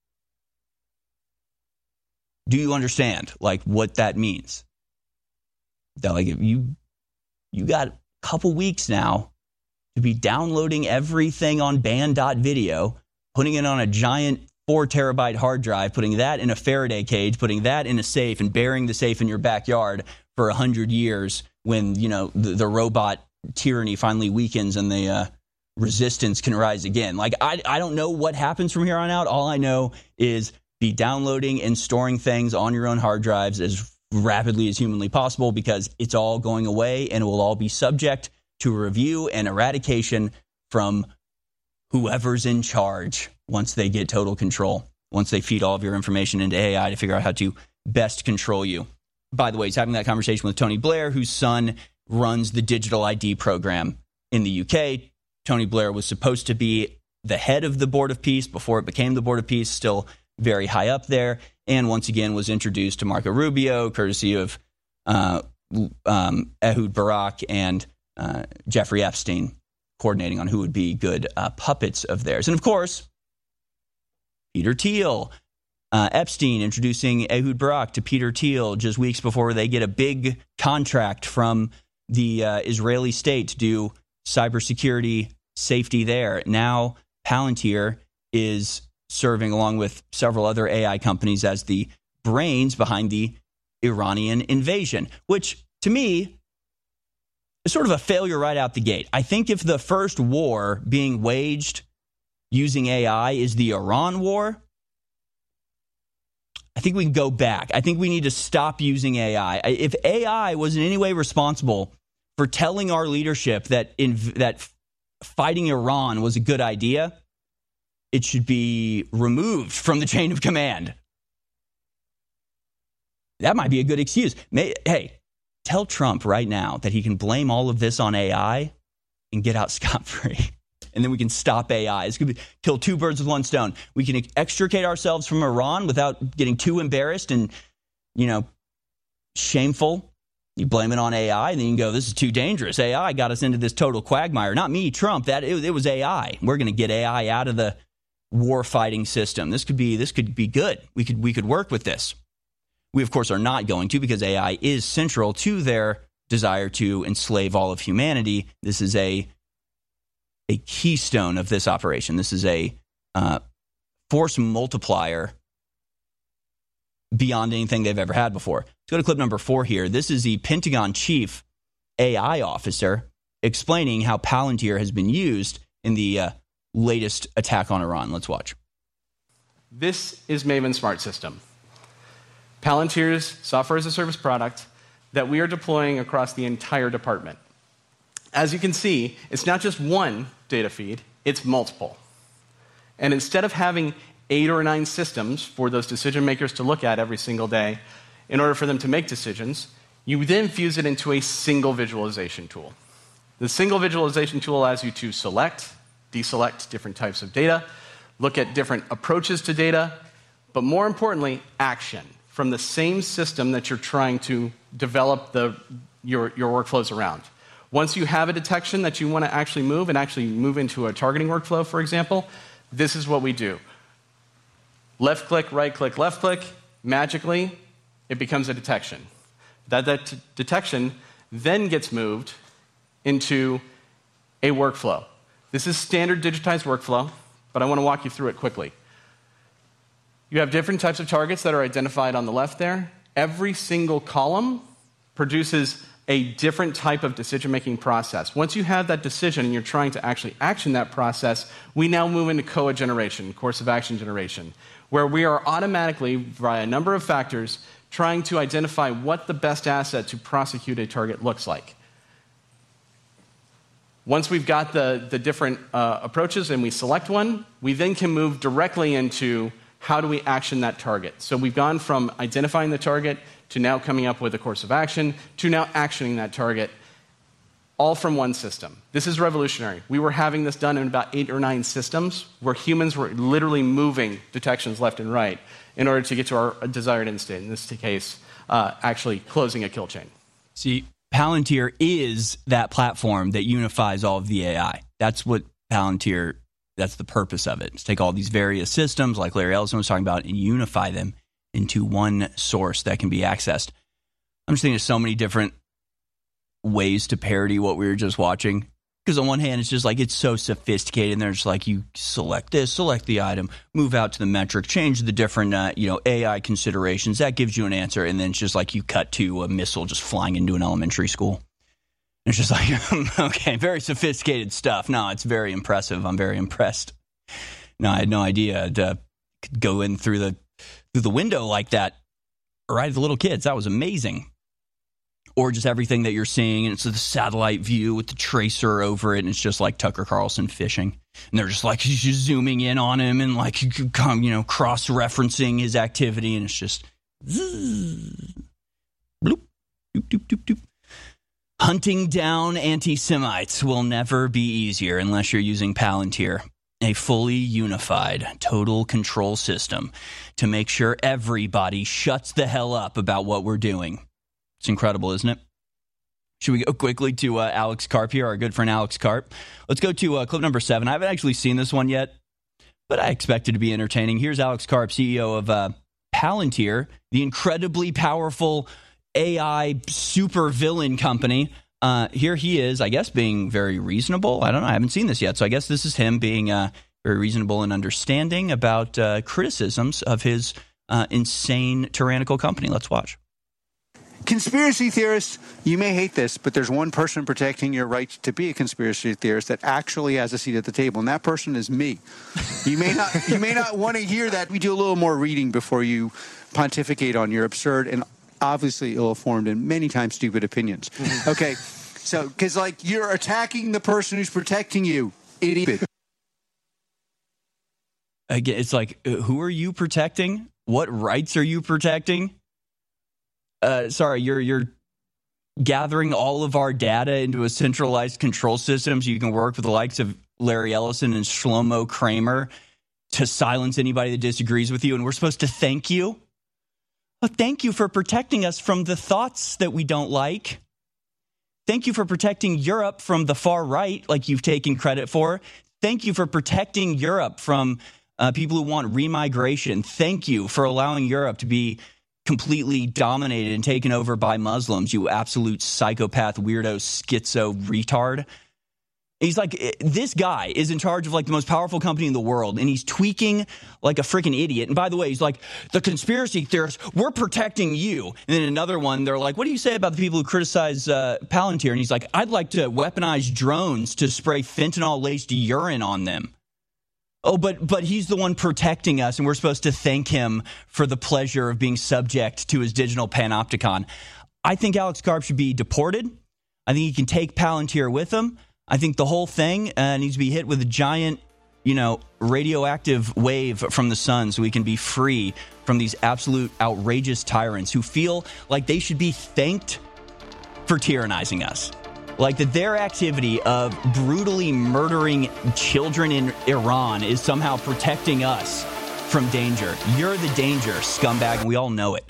Do you understand, like, what that means? That, like, if you you got a couple weeks now to be downloading everything on band.video, putting it on a giant four terabyte hard drive, putting that in a Faraday cage, putting that in a safe, and burying the safe in your backyard for a hundred years when, you know, the, the robot tyranny finally weakens and the uh, resistance can rise again. Like, I, I don't know what happens from here on out. All I know is be downloading and storing things on your own hard drives as rapidly as humanly possible, because it's all going away and it will all be subject to review and eradication from whoever's in charge once they get total control, once they feed all of your information into A I to figure out how to best control you. By the way, he's having that conversation with Tony Blair, whose son runs the digital I D program in the U K. Tony Blair was supposed to be the head of the Board of Peace before it became the Board of Peace, still very high up there, and once again was introduced to Marco Rubio, courtesy of uh, um, Ehud Barak and uh, Jeffrey Epstein, coordinating on who would be good uh, puppets of theirs. And of course, Peter Thiel, uh, Epstein introducing Ehud Barak to Peter Thiel just weeks before they get a big contract from the uh, Israeli state to do cybersecurity safety there. Now Palantir is serving along with several other A I companies as the brains behind the Iranian invasion, which to me is sort of a failure right out the gate. I think if the first war being waged using A I is the Iran war, I think we can go back. I think we need to stop using A I. If A I was in any way responsible for telling our leadership that in, that fighting Iran was a good idea, it should be removed from the chain of command. That might be a good excuse. May, hey, tell Trump right now that he can blame all of this on A I and get out scot-free. And then we can stop A I. It's going to kill two birds with one stone. We can extricate ourselves from Iran without getting too embarrassed and, you know, shameful. You blame it on A I, and then you can go, this is too dangerous. A I got us into this total quagmire. Not me, Trump. That it, it was A I. We're going to get A I out of the war fighting system. This could be this could be good. We could we could work with this. We of course are not going to, because A I is central to their desire to enslave all of humanity. This is a a keystone of this operation. This is a uh, force multiplier beyond anything they've ever had before. Let's go to clip number four here. This is the Pentagon chief A I officer explaining how Palantir has been used in the uh, latest attack on Iran. Let's watch. This is Maven Smart System, Palantir's software as a service product that we are deploying across the entire department. As you can see, it's not just one data feed, it's multiple. And instead of having eight or nine systems for those decision makers to look at every single day in order for them to make decisions, you then fuse it into a single visualization tool. The single visualization tool allows you to select, deselect different types of data, look at different approaches to data, but more importantly, action from the same system that you're trying to develop the, your, your workflows around. Once you have a detection that you want to actually move and actually move into a targeting workflow, for example, this is what we do. Left click, right click, left click, magically, it becomes a detection. That, that t- detection then gets moved into a workflow. This is standard digitized workflow, but I want to walk you through it quickly. You have different types of targets that are identified on the left there. Every single column produces a different type of decision-making process. Once you have that decision and you're trying to actually action that process, we now move into C O A generation, course of action generation, where we are automatically, via a number of factors, trying to identify what the best asset to prosecute a target looks like. Once we've got the, the different uh, approaches and we select one, we then can move directly into how do we action that target. So we've gone from identifying the target to now coming up with a course of action to now actioning that target, all from one system. This is revolutionary. We were having this done in about eight or nine systems where humans were literally moving detections left and right in order to get to our desired end state, in this case, uh, actually closing a kill chain. See, Palantir is that platform that unifies all of the A I. That's what Palantir, that's the purpose of it. It's take all these various systems, like Larry Ellison was talking about, and unify them into one source that can be accessed. I'm just thinking of so many different ways to parody what we were just watching. Because on one hand, it's just like, it's so sophisticated, and they're just like, you select this, select the item, move out to the metric, change the different, uh, you know, A I considerations. That gives you an answer, and then it's just like you cut to a missile just flying into an elementary school. And it's just like, okay, very sophisticated stuff. No, it's very impressive. I'm very impressed. No, I had no idea to go in through the through the window like that right at the little kids. That was amazing. Or just everything that you're seeing, and it's the satellite view with the tracer over it, and it's just like Tucker Carlson fishing. And they're just like just zooming in on him and like, you know, cross-referencing his activity, and it's just zzz, bloop, doop, doop, doop, doop. Hunting down anti-Semites will never be easier unless you're using Palantir, a fully unified total control system to make sure everybody shuts the hell up about what we're doing. It's incredible, isn't it? Should we go quickly to uh, Alex Karp here, our good friend Alex Karp? Let's go to uh, clip number seven. I haven't actually seen this one yet, but I expect it to be entertaining. Here's Alex Karp, C E O of uh, Palantir, the incredibly powerful A I super villain company. Uh, here he is, I guess, being very reasonable. I don't know. I haven't seen this yet. So I guess this is him being uh, very reasonable and understanding about uh, criticisms of his uh, insane, tyrannical company. Let's watch. Conspiracy theorists, you may hate this, but there's one person protecting your right to be a conspiracy theorist that actually has a seat at the table, and that person is me. You may not you may not want to hear that. We do a little more reading before you pontificate on your absurd and obviously ill-informed and many times stupid opinions. Mm-hmm. Okay, so, because, like, you're attacking the person who's protecting you, idiot. Again, it's like, who are you protecting? What rights are you protecting? Uh, sorry, you're you're gathering all of our data into a centralized control system so you can work with the likes of Larry Ellison and Shlomo Kramer to silence anybody that disagrees with you, and we're supposed to thank you? Well, thank you for protecting us from the thoughts that we don't like. Thank you for protecting Europe from the far right, like you've taken credit for. Thank you for protecting Europe from uh, people who want remigration. Thank you for allowing Europe to be completely dominated and taken over by Muslims, you absolute psychopath, weirdo, schizo retard. He's like, this guy is in charge of like the most powerful company in the world, and he's tweaking like a freaking idiot. And by the way, he's like, the conspiracy theorists, we're protecting you. And then another one, they're like, what do you say about the people who criticize uh, Palantir? And he's like, I'd like to weaponize drones to spray fentanyl-laced urine on them. Oh, but but he's the one protecting us, and we're supposed to thank him for the pleasure of being subject to his digital panopticon. I think Alex Karp should be deported. I think he can take Palantir with him. I think the whole thing uh, needs to be hit with a giant, you know, radioactive wave from the sun so we can be free from these absolute outrageous tyrants who feel like they should be thanked for tyrannizing us. Like that their activity of brutally murdering children in Iran is somehow protecting us from danger. You're the danger, scumbag, and we all know it.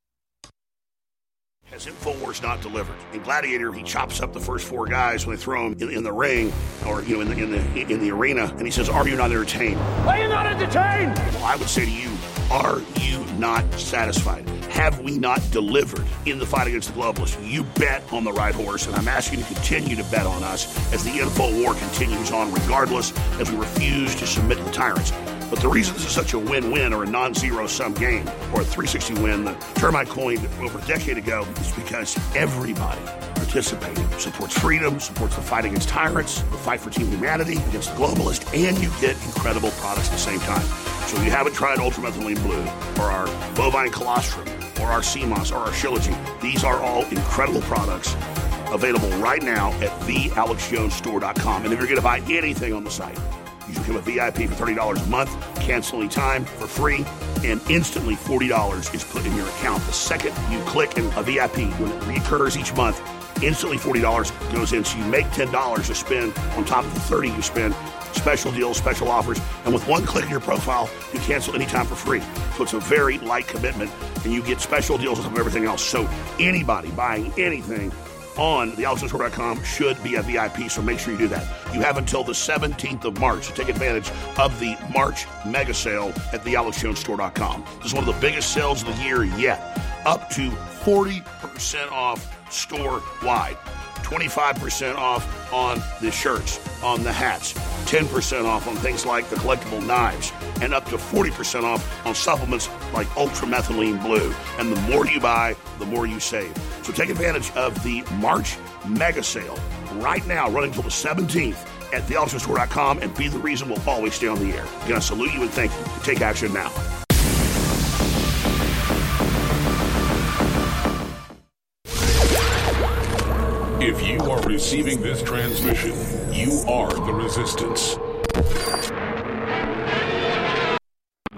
Has InfoWars not delivered? In Gladiator, he chops up the first four guys when they throw him in, in the ring or you know in the in the in the arena, and he says, "Are you not entertained? Are you not entertained?" Well, I would say to you, are you not satisfied? Have we not delivered in the fight against the globalists? You bet on the right horse, and I'm asking you to continue to bet on us as the info war continues on, regardless, as we refuse to submit to the tyrants. But the reason this is such a win-win or a non-zero-sum game or a three sixty win, the term I coined over a decade ago, is because everybody participating supports freedom, supports the fight against tyrants, the fight for team humanity against the globalists, and you get incredible products at the same time. So if you haven't tried Ultramethylene Blue or our bovine colostrum or our C M O S or our Shilajit, these are all incredible products available right now at the alex jones store dot com. And if you're going to buy anything on the site, you can become a V I P for thirty dollars a month, cancel any time for free, and instantly forty dollars is put in your account. The second you click in a V I P, when it recurs each month, instantly forty dollars goes in. So you make ten dollars to spend on top of the thirty dollars you spend. Special deals, special offers, and with one click in your profile, you cancel anytime for free. So it's a very light commitment, and you get special deals on top of everything else. So anybody buying anything on the alex jones store dot com should be a V I P, so make sure you do that. You have until the seventeenth of March to take advantage of the March mega sale at the alex jones store dot com. This is one of the biggest sales of the year yet. Up to forty percent off store-wide. twenty-five percent off on the shirts, on the hats, ten percent off on things like the collectible knives, and up to forty percent off on supplements like Ultramethylene Blue. And the more you buy, the more you save. So take advantage of the March mega sale right now, running until the seventeenth at the alex jones store dot com, and be the reason we'll always stay on the air. Again, I salute you and thank you. Take action now. If you are receiving this transmission, you are the resistance.